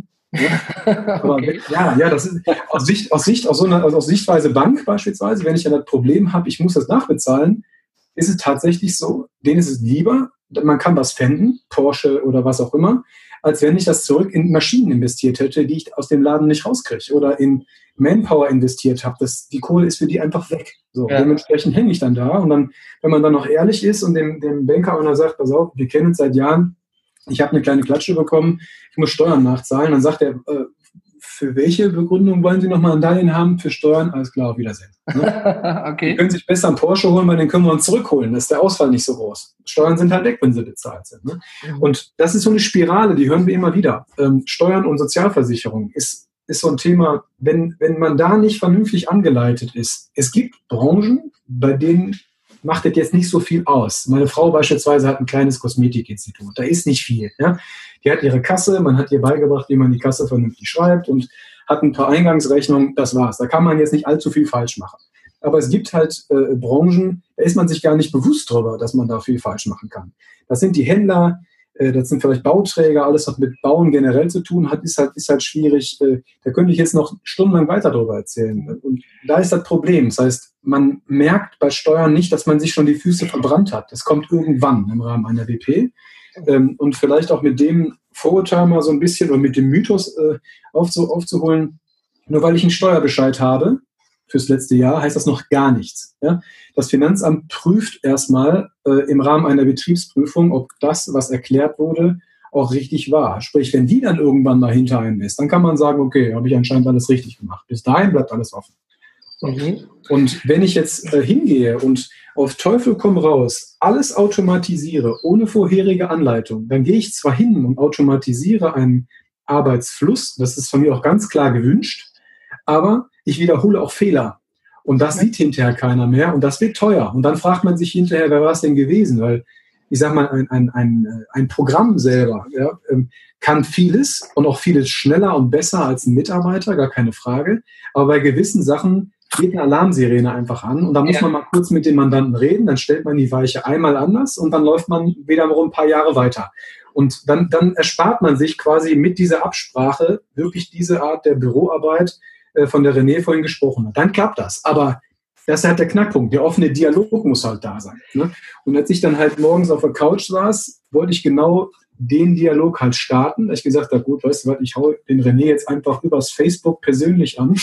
Ja, aber, okay. ja, ja, das ist aus Sicht, aus Sicht, aus so einer, also aus Sichtweise Bank beispielsweise, wenn ich dann das Problem habe, ich muss das nachbezahlen, ist es tatsächlich so, denen ist es lieber, man kann was fänden, Porsche oder was auch immer, als wenn ich das zurück in Maschinen investiert hätte, die ich aus dem Laden nicht rauskriege oder in Manpower investiert habe. Das, die Kohle ist für die einfach weg. So, ja. Dementsprechend hänge ich dann da und dann, wenn man dann noch ehrlich ist und dem, dem Banker einer sagt, pass auf, wir kennen uns seit Jahren, ich habe eine kleine Klatsche bekommen, ich muss Steuern nachzahlen, dann sagt er, äh, für welche Begründung wollen Sie nochmal ein Darlehen haben? Für Steuern? Alles klar, auf Wiedersehen. Ne? Okay. Sie können sich besser einen Porsche holen, weil den können wir uns zurückholen. Da ist der Ausfall nicht so groß. Steuern sind halt weg, wenn sie bezahlt sind. Ne? Mhm. Und das ist so eine Spirale, die hören wir immer wieder. Ähm, Steuern und Sozialversicherung ist, ist so ein Thema, wenn, wenn man da nicht vernünftig angeleitet ist. Es gibt Branchen, bei denen macht das jetzt nicht so viel aus. Meine Frau beispielsweise hat ein kleines Kosmetikinstitut. Da ist nicht viel. Ja? Die hat ihre Kasse, man hat ihr beigebracht, wie man die Kasse vernünftig schreibt und hat ein paar Eingangsrechnungen, das war's. Da kann man jetzt nicht allzu viel falsch machen. Aber es gibt halt äh, Branchen, da ist man sich gar nicht bewusst drüber, dass man da viel falsch machen kann. Das sind die Händler, äh, das sind vielleicht Bauträger, alles, was mit Bauen generell zu tun hat, ist halt, ist halt schwierig. Äh, da könnte ich jetzt noch stundenlang weiter drüber erzählen. Und da ist das Problem. Das heißt, man merkt bei Steuern nicht, dass man sich schon die Füße verbrannt hat. Das kommt irgendwann im Rahmen einer W P. Ähm, und vielleicht auch mit dem Vorurteil mal so ein bisschen oder mit dem Mythos äh, aufzu, aufzuholen, nur weil ich einen Steuerbescheid habe fürs letzte Jahr, heißt das noch gar nichts. Ja? Das Finanzamt prüft erstmal äh, im Rahmen einer Betriebsprüfung, ob das, was erklärt wurde, auch richtig war. Sprich, wenn die dann irgendwann mal hinter einem ist, dann kann man sagen, okay, habe ich anscheinend alles richtig gemacht. Bis dahin bleibt alles offen. Mhm. Und wenn ich jetzt äh, hingehe und auf Teufel komm raus alles automatisiere, ohne vorherige Anleitung, dann gehe ich zwar hin und automatisiere einen Arbeitsfluss, das ist von mir auch ganz klar gewünscht, aber ich wiederhole auch Fehler. Und das sieht hinterher keiner mehr und das wird teuer. Und dann fragt man sich hinterher, wer war es denn gewesen? Weil ich sage mal, ein, ein, ein, ein Programm selber ja, kann vieles und auch vieles schneller und besser als ein Mitarbeiter, gar keine Frage. Aber bei gewissen Sachen geht eine Alarmsirene einfach an und da muss ja. man mal kurz mit dem Mandanten reden, dann stellt man die Weiche einmal anders und dann läuft man wiederum ein paar Jahre weiter. Und dann, dann erspart man sich quasi mit dieser Absprache wirklich diese Art der Büroarbeit, äh, von der René vorhin gesprochen hat. Dann klappt das. Aber das ist halt der Knackpunkt. Der offene Dialog muss halt da sein. Ne? Und als ich dann halt morgens auf der Couch saß, wollte ich genau den Dialog halt starten. Da ich gesagt habe, gut, weißt du was, ich hau den René jetzt einfach übers Facebook persönlich an.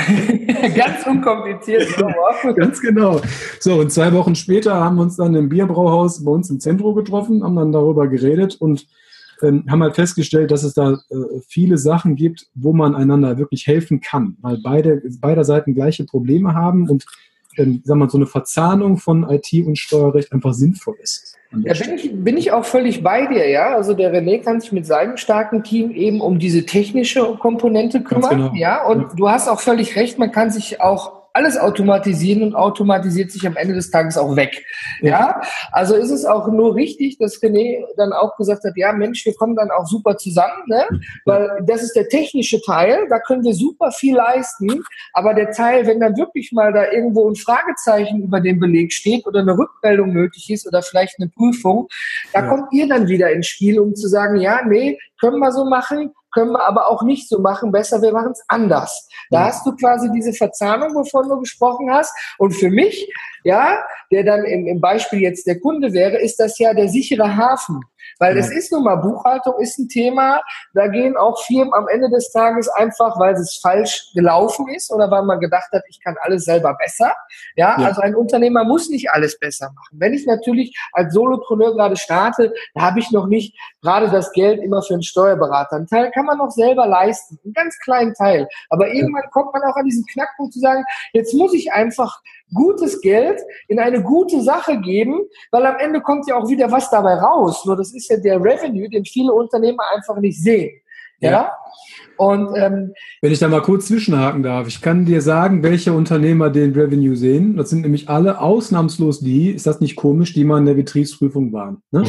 Ganz unkompliziert. Ganz genau. So, und zwei Wochen später haben wir uns dann im Bierbrauhaus bei uns im Zentrum getroffen, haben dann darüber geredet und ähm, haben halt festgestellt, dass es da äh, viele Sachen gibt, wo man einander wirklich helfen kann, weil beide, beider Seiten gleiche Probleme haben und ähm, sagen wir mal, so eine Verzahnung von I T und Steuerrecht einfach sinnvoll ist. Ja, bin ich, bin ich auch völlig bei dir, ja. Also der René kann sich mit seinem starken Team eben um diese technische Komponente kümmern, genau. Ja. Und ja. Du hast auch völlig recht, man kann sich auch alles automatisieren und automatisiert sich am Ende des Tages auch weg. Ja, ja? Also ist es auch nur richtig, dass René dann auch gesagt hat, ja Mensch, wir kommen dann auch super zusammen, ne? Weil das ist der technische Teil, da können wir super viel leisten, aber der Teil, wenn dann wirklich mal da irgendwo ein Fragezeichen über den Beleg steht oder eine Rückmeldung nötig ist oder vielleicht eine Prüfung, da ja. kommt ihr dann wieder ins Spiel, um zu sagen, ja, nee, können wir so machen, können wir aber auch nicht so machen, besser, wir machen es anders. Da ja. hast du quasi diese Verzahnung, wovon du gesprochen hast. Und für mich, ja, der dann im, im Beispiel jetzt der Kunde wäre, ist das ja der sichere Hafen. Weil das ist nun mal, Buchhaltung ist ein Thema, da gehen auch Firmen am Ende des Tages einfach, weil es falsch gelaufen ist oder weil man gedacht hat, ich kann alles selber besser. Ja, ja. Also ein Unternehmer muss nicht alles besser machen. Wenn ich natürlich als Solopreneur gerade starte, da habe ich noch nicht gerade das Geld immer für einen Steuerberater. Ein Teil kann man noch selber leisten, einen ganz kleinen Teil. Aber irgendwann kommt man auch an diesen Knackpunkt zu sagen, jetzt muss ich einfach gutes Geld in eine gute Sache geben, weil am Ende kommt ja auch wieder was dabei raus. Nur das ist ja der Revenue, den viele Unternehmer einfach nicht sehen. Ja. ja? Und ähm, wenn ich da mal kurz zwischenhaken darf, ich kann dir sagen, welche Unternehmer den Revenue sehen. Das sind nämlich alle ausnahmslos die, ist das nicht komisch, die mal in der Betriebsprüfung waren. Ne?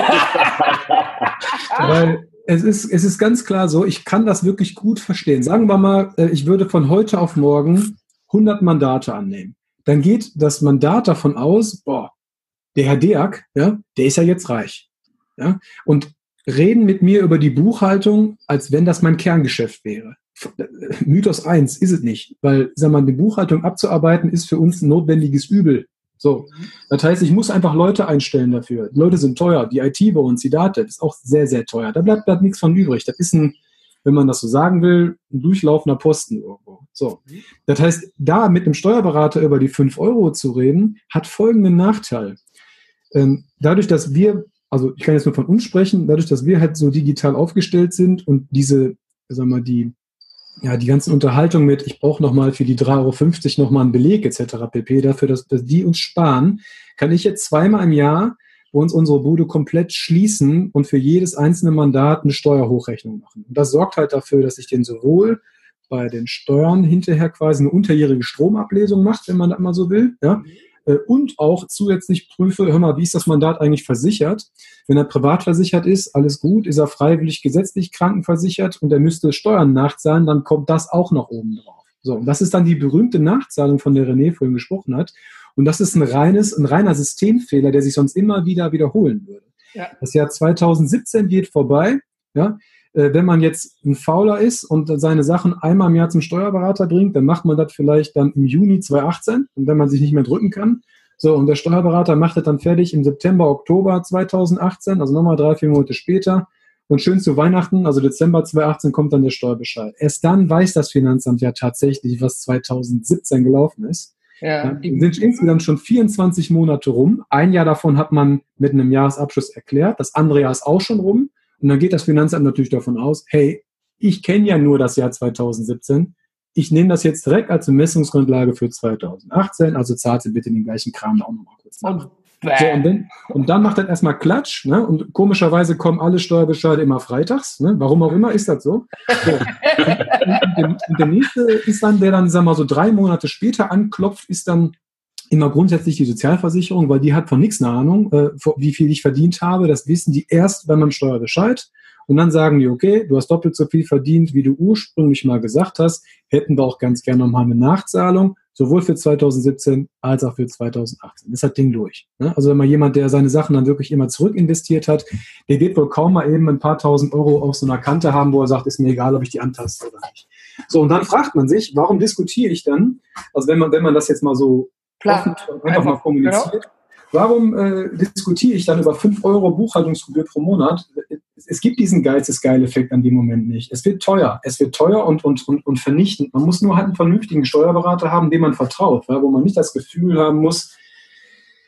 Weil es ist, es ist ganz klar so, ich kann das wirklich gut verstehen. Sagen wir mal, ich würde von heute auf morgen hundert Mandate annehmen. Dann geht das Mandat davon aus, boah, der Herr Deak, ja, der ist ja jetzt reich. Ja, und reden mit mir über die Buchhaltung, als wenn das mein Kerngeschäft wäre. Mythos eins ist es nicht, weil, sag mal, die Buchhaltung abzuarbeiten ist für uns ein notwendiges Übel. So, das heißt, ich muss einfach Leute einstellen dafür. Die Leute sind teuer, die I T bei uns, die Data ist auch sehr, sehr teuer. Da bleibt, bleibt nichts von übrig. Das ist ein, wenn man das so sagen will, ein durchlaufender Posten irgendwo. So, das heißt, da mit einem Steuerberater über die fünf Euro zu reden, hat folgenden Nachteil. Ähm, dadurch, dass wir, also ich kann jetzt nur von uns sprechen, dadurch, dass wir halt so digital aufgestellt sind und diese, sagen wir mal, die, ja, die ganzen Unterhaltungen mit, ich brauche nochmal für die drei Euro fünfzig nochmal einen Beleg et cetera pp, dafür, dass, dass die uns sparen, kann ich jetzt zweimal im Jahr bei uns unsere Bude komplett schließen und für jedes einzelne Mandat eine Steuerhochrechnung machen. Und das sorgt halt dafür, dass ich den sowohl bei den Steuern hinterher quasi eine unterjährige Stromablesung macht, wenn man das mal so will, ja, und auch zusätzlich prüfe, hör mal, wie ist das Mandat eigentlich versichert? Wenn er privat versichert ist, alles gut, ist er freiwillig gesetzlich krankenversichert und er müsste Steuern nachzahlen, dann kommt das auch noch oben drauf. So, und das ist dann die berühmte Nachzahlung, von der René vorhin gesprochen hat. Und das ist ein reines, ein reiner Systemfehler, der sich sonst immer wieder wiederholen würde. Ja. Das Jahr zweitausendsiebzehn geht vorbei, ja. Wenn man jetzt ein Fauler ist und seine Sachen einmal im Jahr zum Steuerberater bringt, dann macht man das vielleicht dann im Juni zweitausendachtzehn und wenn man sich nicht mehr drücken kann. So, und der Steuerberater macht das dann fertig im September, Oktober zweitausendachtzehn, also nochmal drei, vier Monate später. Und schön zu Weihnachten, also Dezember zweitausendachtzehn, kommt dann der Steuerbescheid. Erst dann weiß das Finanzamt ja tatsächlich, was zweitausendsiebzehn gelaufen ist. Ja. Dann sind insgesamt schon vierundzwanzig Monate rum. Ein Jahr davon hat man mit einem Jahresabschluss erklärt. Das andere Jahr ist auch schon rum. Und dann geht das Finanzamt natürlich davon aus, hey, ich kenne ja nur das Jahr zweitausendsiebzehn. Ich nehme das jetzt direkt als Bemessungsgrundlage für zweitausendachtzehn, also zahlt sie bitte den gleichen Kram auch nochmal kurz nach. So, und, dann, und dann macht das erstmal Klatsch, ne? Und komischerweise kommen alle Steuerbescheide immer freitags, ne? Warum auch immer ist das so. so. Und, und, und der nächste ist dann, der dann, sagen wir mal, so drei Monate später anklopft, ist dann immer grundsätzlich die Sozialversicherung, weil die hat von nichts eine Ahnung, äh, wie viel ich verdient habe. Das wissen die erst bei meinem Steuerbescheid. Und dann sagen die, okay, du hast doppelt so viel verdient, wie du ursprünglich mal gesagt hast. Hätten wir auch ganz gerne nochmal eine Nachzahlung, sowohl für zweitausendsiebzehn als auch für zweitausendachtzehn. Das ist das Ding durch. Ne? Also wenn mal jemand, der seine Sachen dann wirklich immer zurück investiert hat, der wird wohl kaum mal eben ein paar tausend Euro auf so einer Kante haben, wo er sagt, ist mir egal, ob ich die antaste oder nicht. So, und dann fragt man sich, warum diskutiere ich dann, also wenn man, wenn man das jetzt mal so Klar, einfach, einfach mal kommuniziert. Genau. Warum äh, diskutiere ich dann über fünf Euro Buchhaltungsgebühr pro Monat? Es gibt diesen Geizes-Geil-Effekt an dem Moment nicht. Es wird teuer. Es wird teuer und, und, und, und vernichtend. Man muss nur halt einen vernünftigen Steuerberater haben, dem man vertraut, ja, wo man nicht das Gefühl haben muss,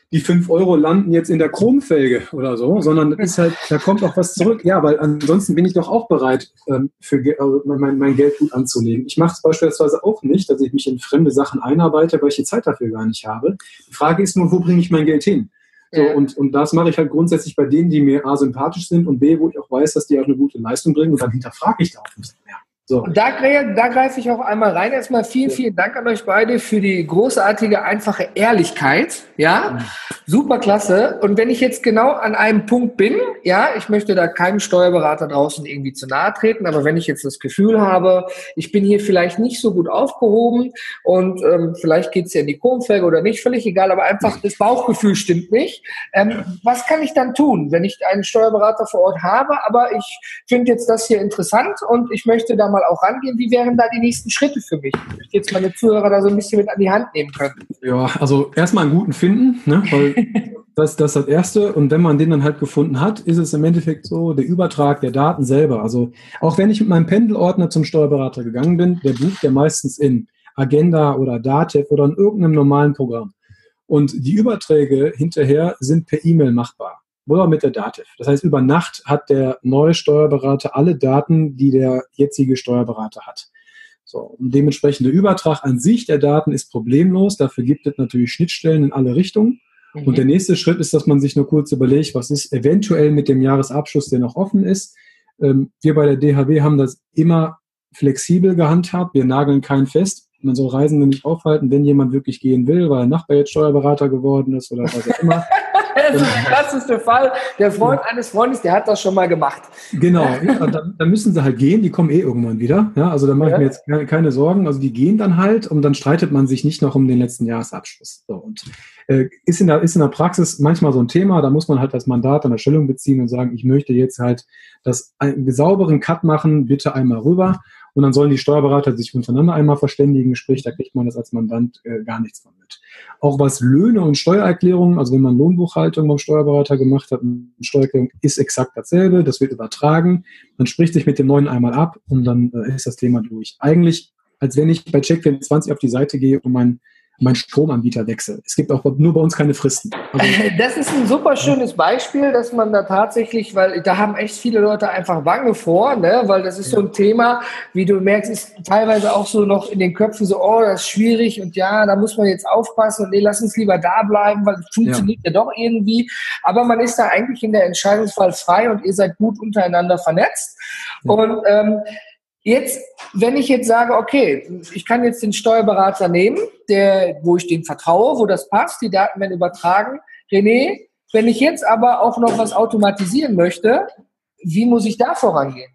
die fünf Euro landen jetzt in der Chromfelge oder so, sondern das ist halt, da kommt auch was zurück. Ja, weil ansonsten bin ich doch auch bereit, ähm, für also mein, mein Geld gut anzulegen. Ich mache es beispielsweise auch nicht, dass ich mich in fremde Sachen einarbeite, weil ich die Zeit dafür gar nicht habe. Die Frage ist nur, wo bringe ich mein Geld hin? So, ja. und, und das mache ich halt grundsätzlich bei denen, die mir A, sympathisch sind und B, wo ich auch weiß, dass die auch eine gute Leistung bringen und dann hinterfrage ich da auch nicht mehr. So. Und da, da greife ich auch einmal rein. Erstmal vielen, vielen Dank an euch beide für die großartige, einfache Ehrlichkeit. Ja, super klasse. Und wenn ich jetzt genau an einem Punkt bin, ja, ich möchte da keinem Steuerberater draußen irgendwie zu nahe treten, aber wenn ich jetzt das Gefühl habe, ich bin hier vielleicht nicht so gut aufgehoben und ähm, vielleicht geht's ja in die Chromfelge oder nicht, völlig egal, aber einfach das Bauchgefühl stimmt nicht. Ähm, was kann ich dann tun, wenn ich einen Steuerberater vor Ort habe, aber ich finde jetzt das hier interessant und ich möchte da mal auch rangehen? Wie wären da die nächsten Schritte für mich? Ich möchte jetzt meine Zuhörer da so ein bisschen mit an die Hand nehmen können. Ja, also erstmal einen guten finden, ne? Weil das, das ist das Erste. Und wenn man den dann halt gefunden hat, ist es im Endeffekt so, der Übertrag der Daten selber. Also auch wenn ich mit meinem Pendelordner zum Steuerberater gegangen bin, der bucht ja meistens in Agenda oder Datev oder in irgendeinem normalen Programm. Und die Überträge hinterher sind per E-Mail machbar. Oder mit der Datev. Das heißt, über Nacht hat der neue Steuerberater alle Daten, die der jetzige Steuerberater hat. So, und dementsprechend der Übertrag an sich der Daten ist problemlos. Dafür gibt es natürlich Schnittstellen in alle Richtungen. Mhm. Und der nächste Schritt ist, dass man sich nur kurz überlegt, was ist eventuell mit dem Jahresabschluss, der noch offen ist. Ähm, wir bei der D H W haben das immer flexibel gehandhabt. Wir nageln keinen fest. Man soll Reisende nicht aufhalten, wenn jemand wirklich gehen will, weil der Nachbar jetzt Steuerberater geworden ist oder was auch immer. Das ist der klassischste Fall. Der Freund ja. eines Freundes, der hat das schon mal gemacht. Genau, ja, dann, dann müssen sie halt gehen, die kommen eh irgendwann wieder. Ja, also da mache ja. ich mir jetzt keine, keine Sorgen. Also die gehen dann halt und dann streitet man sich nicht noch um den letzten Jahresabschluss. So, und äh, ist, in der, ist in der Praxis manchmal so ein Thema, da muss man halt das Mandat an der Stellung beziehen und sagen, ich möchte jetzt halt das einen sauberen Cut machen, bitte einmal rüber. Und dann sollen die Steuerberater sich untereinander einmal verständigen, sprich, da kriegt man das als Mandant äh, gar nichts von mit. Auch was Löhne und Steuererklärungen, also wenn man Lohnbuchhaltung beim Steuerberater gemacht hat, Steuererklärung ist exakt dasselbe, das wird übertragen, man spricht sich mit dem Neuen einmal ab und dann äh, ist das Thema durch. Eigentlich, als wenn ich bei Check vierundzwanzig auf die Seite gehe und mein mein Stromanbieter wechsle. Es gibt auch nur bei uns keine Fristen. Also das ist ein super schönes Beispiel, dass man da tatsächlich, weil da haben echt viele Leute einfach Bange vor, ne? Weil das ist so ein Thema, wie du merkst, ist teilweise auch so noch in den Köpfen so, oh, das ist schwierig und ja, da muss man jetzt aufpassen und nee, lass uns lieber da bleiben, weil es funktioniert ja. ja doch irgendwie. Aber man ist da eigentlich in der Entscheidungsfall frei und ihr seid gut untereinander vernetzt. Ja. Und ähm, Jetzt, wenn ich jetzt sage, okay, ich kann jetzt den Steuerberater nehmen, der, wo ich dem vertraue, wo das passt, die Daten werden übertragen. René, wenn ich jetzt aber auch noch was automatisieren möchte, wie muss ich da vorangehen?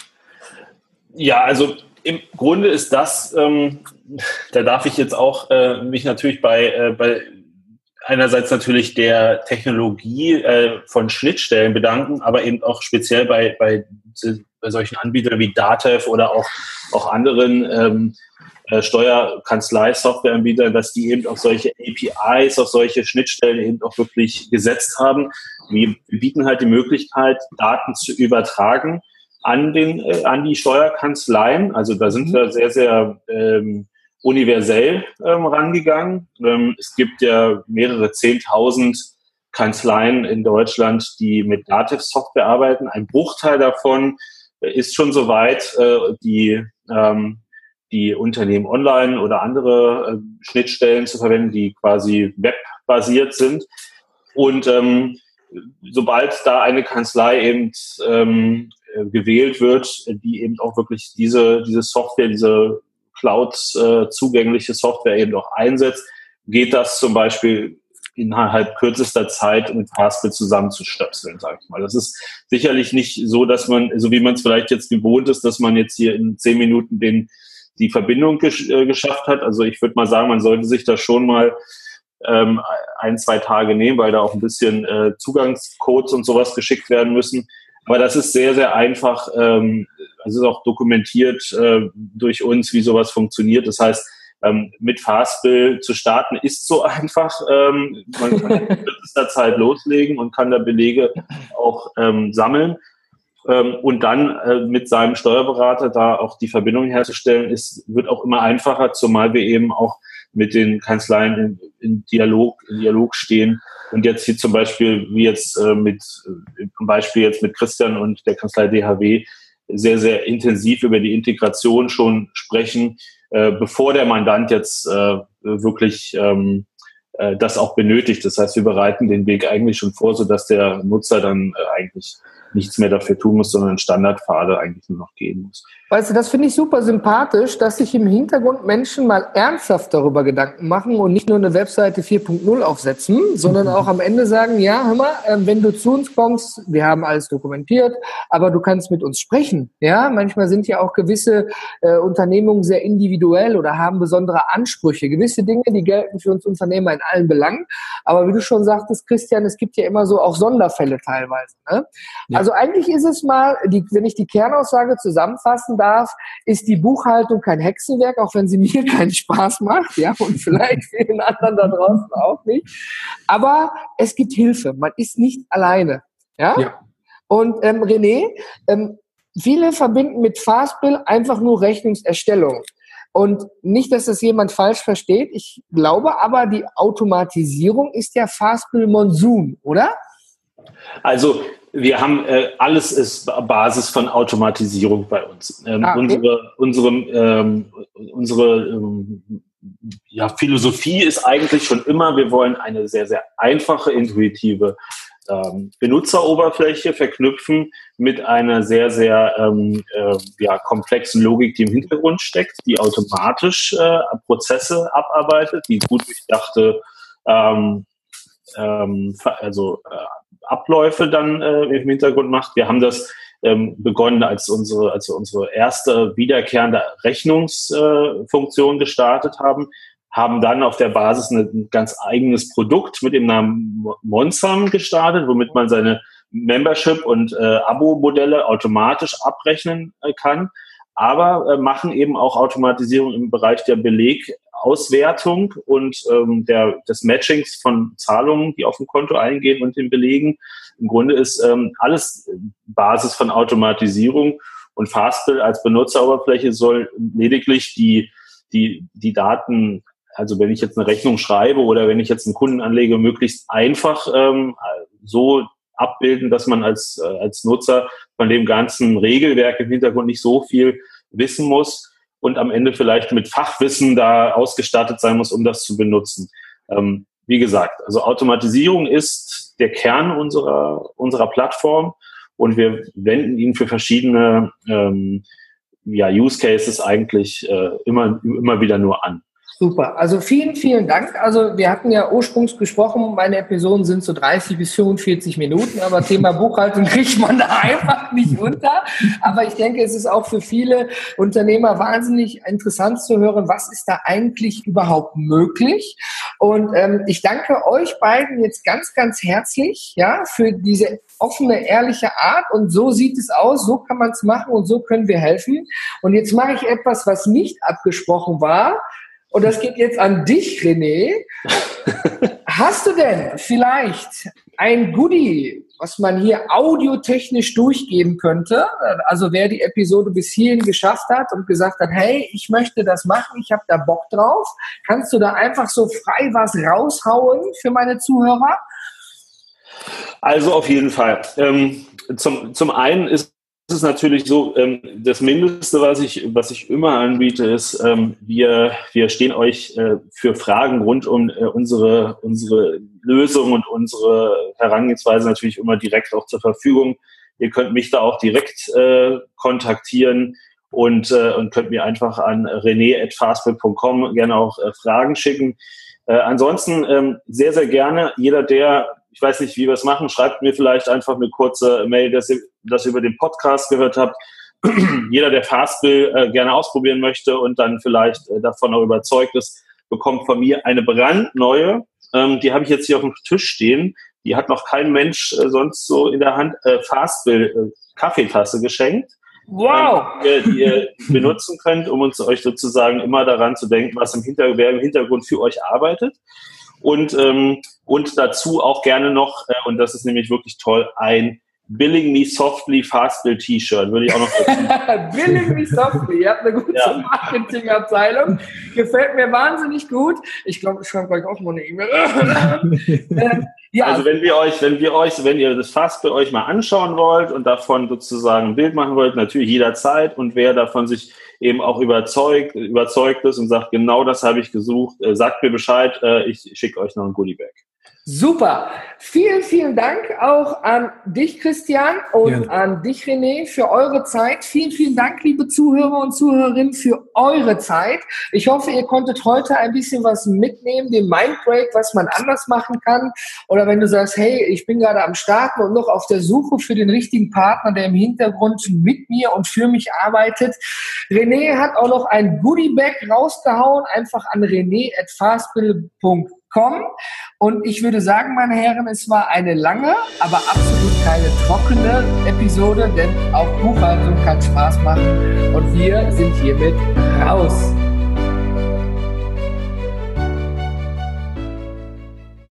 Ja, also im Grunde ist das, ähm, da darf ich jetzt auch äh, mich natürlich bei, äh, bei einerseits natürlich der Technologie äh, von Schnittstellen bedanken, aber eben auch speziell bei, bei, bei solchen Anbietern wie Datev oder auch, auch anderen ähm, äh, Steuerkanzlei-Softwareanbietern, dass die eben auch solche A P Is, auf solche Schnittstellen eben auch wirklich gesetzt haben. Wir, wir bieten halt die Möglichkeit, Daten zu übertragen an, den, äh, an die Steuerkanzleien. Also da sind wir sehr, sehr ähm, universell ähm, rangegangen. Ähm, es gibt ja mehrere zehntausend Kanzleien in Deutschland, die mit Datev-Software arbeiten. Ein Bruchteil davon ist schon soweit, äh, die, ähm, die Unternehmen online oder andere äh, Schnittstellen zu verwenden, die quasi webbasiert sind. Und ähm, sobald da eine Kanzlei eben ähm, gewählt wird, die eben auch wirklich diese, diese Software, diese Cloud-zugängliche äh, Software eben auch einsetzt, geht das zum Beispiel innerhalb kürzester Zeit mit Fastbill zusammenzustöpseln, sage ich mal. Das ist sicherlich nicht so, dass man, so wie man es vielleicht jetzt gewohnt ist, dass man jetzt hier in zehn Minuten den, die Verbindung gesch- äh, geschafft hat. Also ich würde mal sagen, man sollte sich da schon mal ähm, ein, zwei Tage nehmen, weil da auch ein bisschen äh, Zugangscodes und sowas geschickt werden müssen. Aber das ist sehr, sehr einfach. Ähm, es ist auch dokumentiert äh, durch uns, wie sowas funktioniert. Das heißt, ähm, mit Fastbill zu starten ist so einfach. Ähm, man kann in kürzester Zeit loslegen und kann da Belege auch ähm, sammeln. Ähm, und dann äh, mit seinem Steuerberater da auch die Verbindung herzustellen, ist, wird auch immer einfacher, zumal wir eben auch mit den Kanzleien in, in Dialog, in Dialog stehen. Und jetzt hier zum Beispiel, wie jetzt äh, mit, äh, zum Beispiel jetzt mit Christian und der Kanzlei D H W, sehr, sehr intensiv über die Integration schon sprechen, äh, bevor der Mandant jetzt äh, wirklich ähm, äh, das auch benötigt. Das heißt, wir bereiten den Weg eigentlich schon vor, sodass der Nutzer dann äh, eigentlich nichts mehr dafür tun muss, sondern Standardpfade eigentlich nur noch gehen muss. Weißt du, das finde ich super sympathisch, dass sich im Hintergrund Menschen mal ernsthaft darüber Gedanken machen und nicht nur eine Webseite vier Punkt null aufsetzen, sondern auch am Ende sagen, ja, hör mal, wenn du zu uns kommst, wir haben alles dokumentiert, aber du kannst mit uns sprechen. Ja, manchmal sind ja auch gewisse äh, Unternehmungen sehr individuell oder haben besondere Ansprüche. Gewisse Dinge, die gelten für uns Unternehmer in allen Belangen. Aber wie du schon sagtest, Christian, es gibt ja immer so auch Sonderfälle teilweise. Ne? Ja. Also eigentlich ist es mal, die, wenn ich die Kernaussage zusammenfassen darf, ist die Buchhaltung kein Hexenwerk, auch wenn sie mir keinen Spaß macht, ja, und vielleicht vielen anderen da draußen auch nicht. Aber es gibt Hilfe. Man ist nicht alleine, ja. ja. Und ähm, René, ähm, viele verbinden mit Fastbill einfach nur Rechnungserstellung. Und nicht, dass das jemand falsch versteht. Ich glaube aber, die Automatisierung ist ja Fastbill-Monsun, oder? Also wir haben äh, alles ist Basis von Automatisierung bei uns. Ähm, ah, okay. Unsere unsere ähm, unsere ähm, ja, Philosophie ist eigentlich schon immer, wir wollen eine sehr sehr einfache, intuitive ähm, Benutzeroberfläche verknüpfen mit einer sehr sehr ähm, äh, ja, komplexen Logik, die im Hintergrund steckt, die automatisch äh, Prozesse abarbeitet, die gut durchdachte ähm, ähm, also äh, Abläufe dann äh, im Hintergrund macht. Wir haben das ähm, begonnen, als unsere, als wir unsere erste wiederkehrende Rechnungsfunktion äh, gestartet haben, haben dann auf der Basis eine, ein ganz eigenes Produkt mit dem Namen Monsam gestartet, womit man seine Membership- und äh, Abo-Modelle automatisch abrechnen äh, kann, aber äh, machen eben auch Automatisierung im Bereich der Belegauswertung und ähm, der, des Matchings von Zahlungen, die auf dem Konto eingehen und den Belegen. Im Grunde ist ähm, alles Basis von Automatisierung, und Fastbill als Benutzeroberfläche soll lediglich die, die, die Daten, also wenn ich jetzt eine Rechnung schreibe oder wenn ich jetzt einen Kunden anlege, möglichst einfach ähm, so abbilden, dass man als, äh, als Nutzer von dem ganzen Regelwerk im Hintergrund nicht so viel wissen muss und am Ende vielleicht mit Fachwissen da ausgestattet sein muss, um das zu benutzen. Ähm, wie gesagt, also Automatisierung ist der Kern unserer, unserer Plattform, und wir wenden ihn für verschiedene ähm, ja, Use Cases eigentlich äh, immer, immer wieder nur an. Super, also vielen, vielen Dank. Also wir hatten ja ursprünglich gesprochen, meine Episoden sind so dreißig bis fünfundvierzig Minuten, aber Thema Buchhaltung kriegt man da einfach nicht unter. Aber ich denke, es ist auch für viele Unternehmer wahnsinnig interessant zu hören, was ist da eigentlich überhaupt möglich. Und ähm, ich danke euch beiden jetzt ganz, ganz herzlich, ja, für diese offene, ehrliche Art, und so sieht es aus, so kann man es machen und so können wir helfen. Und jetzt mache ich etwas, was nicht abgesprochen war. Und das geht jetzt an dich, René. Hast du denn vielleicht ein Goodie, was man hier audiotechnisch durchgeben könnte? Also wer die Episode bis hierhin geschafft hat und gesagt hat, hey, ich möchte das machen, ich habe da Bock drauf. Kannst du da einfach so frei was raushauen für meine Zuhörer? Also auf jeden Fall. Ähm, zum, zum einen ist Es ist natürlich so, ähm, das Mindeste, was ich, was ich immer anbiete, ist, ähm, wir, wir stehen euch äh, für Fragen rund um äh, unsere, unsere Lösung und unsere Herangehensweise natürlich immer direkt auch zur Verfügung. Ihr könnt mich da auch direkt äh, kontaktieren und, äh, und könnt mir einfach an rené at fastbill punkt com gerne auch äh, Fragen schicken. Äh, ansonsten ähm, sehr, sehr gerne jeder, der, ich weiß nicht, wie wir es machen, schreibt mir vielleicht einfach eine kurze Mail, dass ihr das über den Podcast gehört habt. Jeder, der Fastbill äh, gerne ausprobieren möchte und dann vielleicht äh, davon auch überzeugt ist, bekommt von mir eine brandneue. Ähm, die habe ich jetzt hier auf dem Tisch stehen. Die hat noch kein Mensch äh, sonst so in der Hand. Äh, Fastbill äh, Kaffeetasse geschenkt. Wow! Ähm, die, die ihr benutzen könnt, um uns euch sozusagen immer daran zu denken, was im Hintergrund, wer im Hintergrund für euch arbeitet. Und, ähm, und dazu auch gerne noch, äh, und das ist nämlich wirklich toll, ein Billing Me Softly Fastbill T-Shirt, würde ich auch noch dazu. Billing Me Softly, ihr habt eine gute ja. Marketingabteilung. Gefällt mir wahnsinnig gut. Ich glaube, ich schreibe gleich auch mal eine E-Mail. ähm, ja. Also wenn wir euch, wenn wir euch, wenn ihr das Fastbill euch mal anschauen wollt und davon sozusagen ein Bild machen wollt, natürlich jederzeit. Und wer davon sich eben auch überzeugt, überzeugt ist und sagt, genau das habe ich gesucht, äh, sagt mir Bescheid, äh, ich schicke euch noch ein Goodiebag. Super. Vielen, vielen Dank auch an dich, Christian, und ja. an dich, René, für eure Zeit. Vielen, vielen Dank, liebe Zuhörer und Zuhörerinnen, für eure Zeit. Ich hoffe, ihr konntet heute ein bisschen was mitnehmen, den Mindbreak, was man anders machen kann. Oder wenn du sagst, hey, ich bin gerade am Starten und noch auf der Suche für den richtigen Partner, der im Hintergrund mit mir und für mich arbeitet. René hat auch noch ein Goodiebag rausgehauen, einfach an rené at fastbill punkt com. Und ich würde sagen, meine Herren, es war eine lange, aber absolut keine trockene Episode, denn auch Buchhaltung kann Spaß machen. Und wir sind hiermit raus.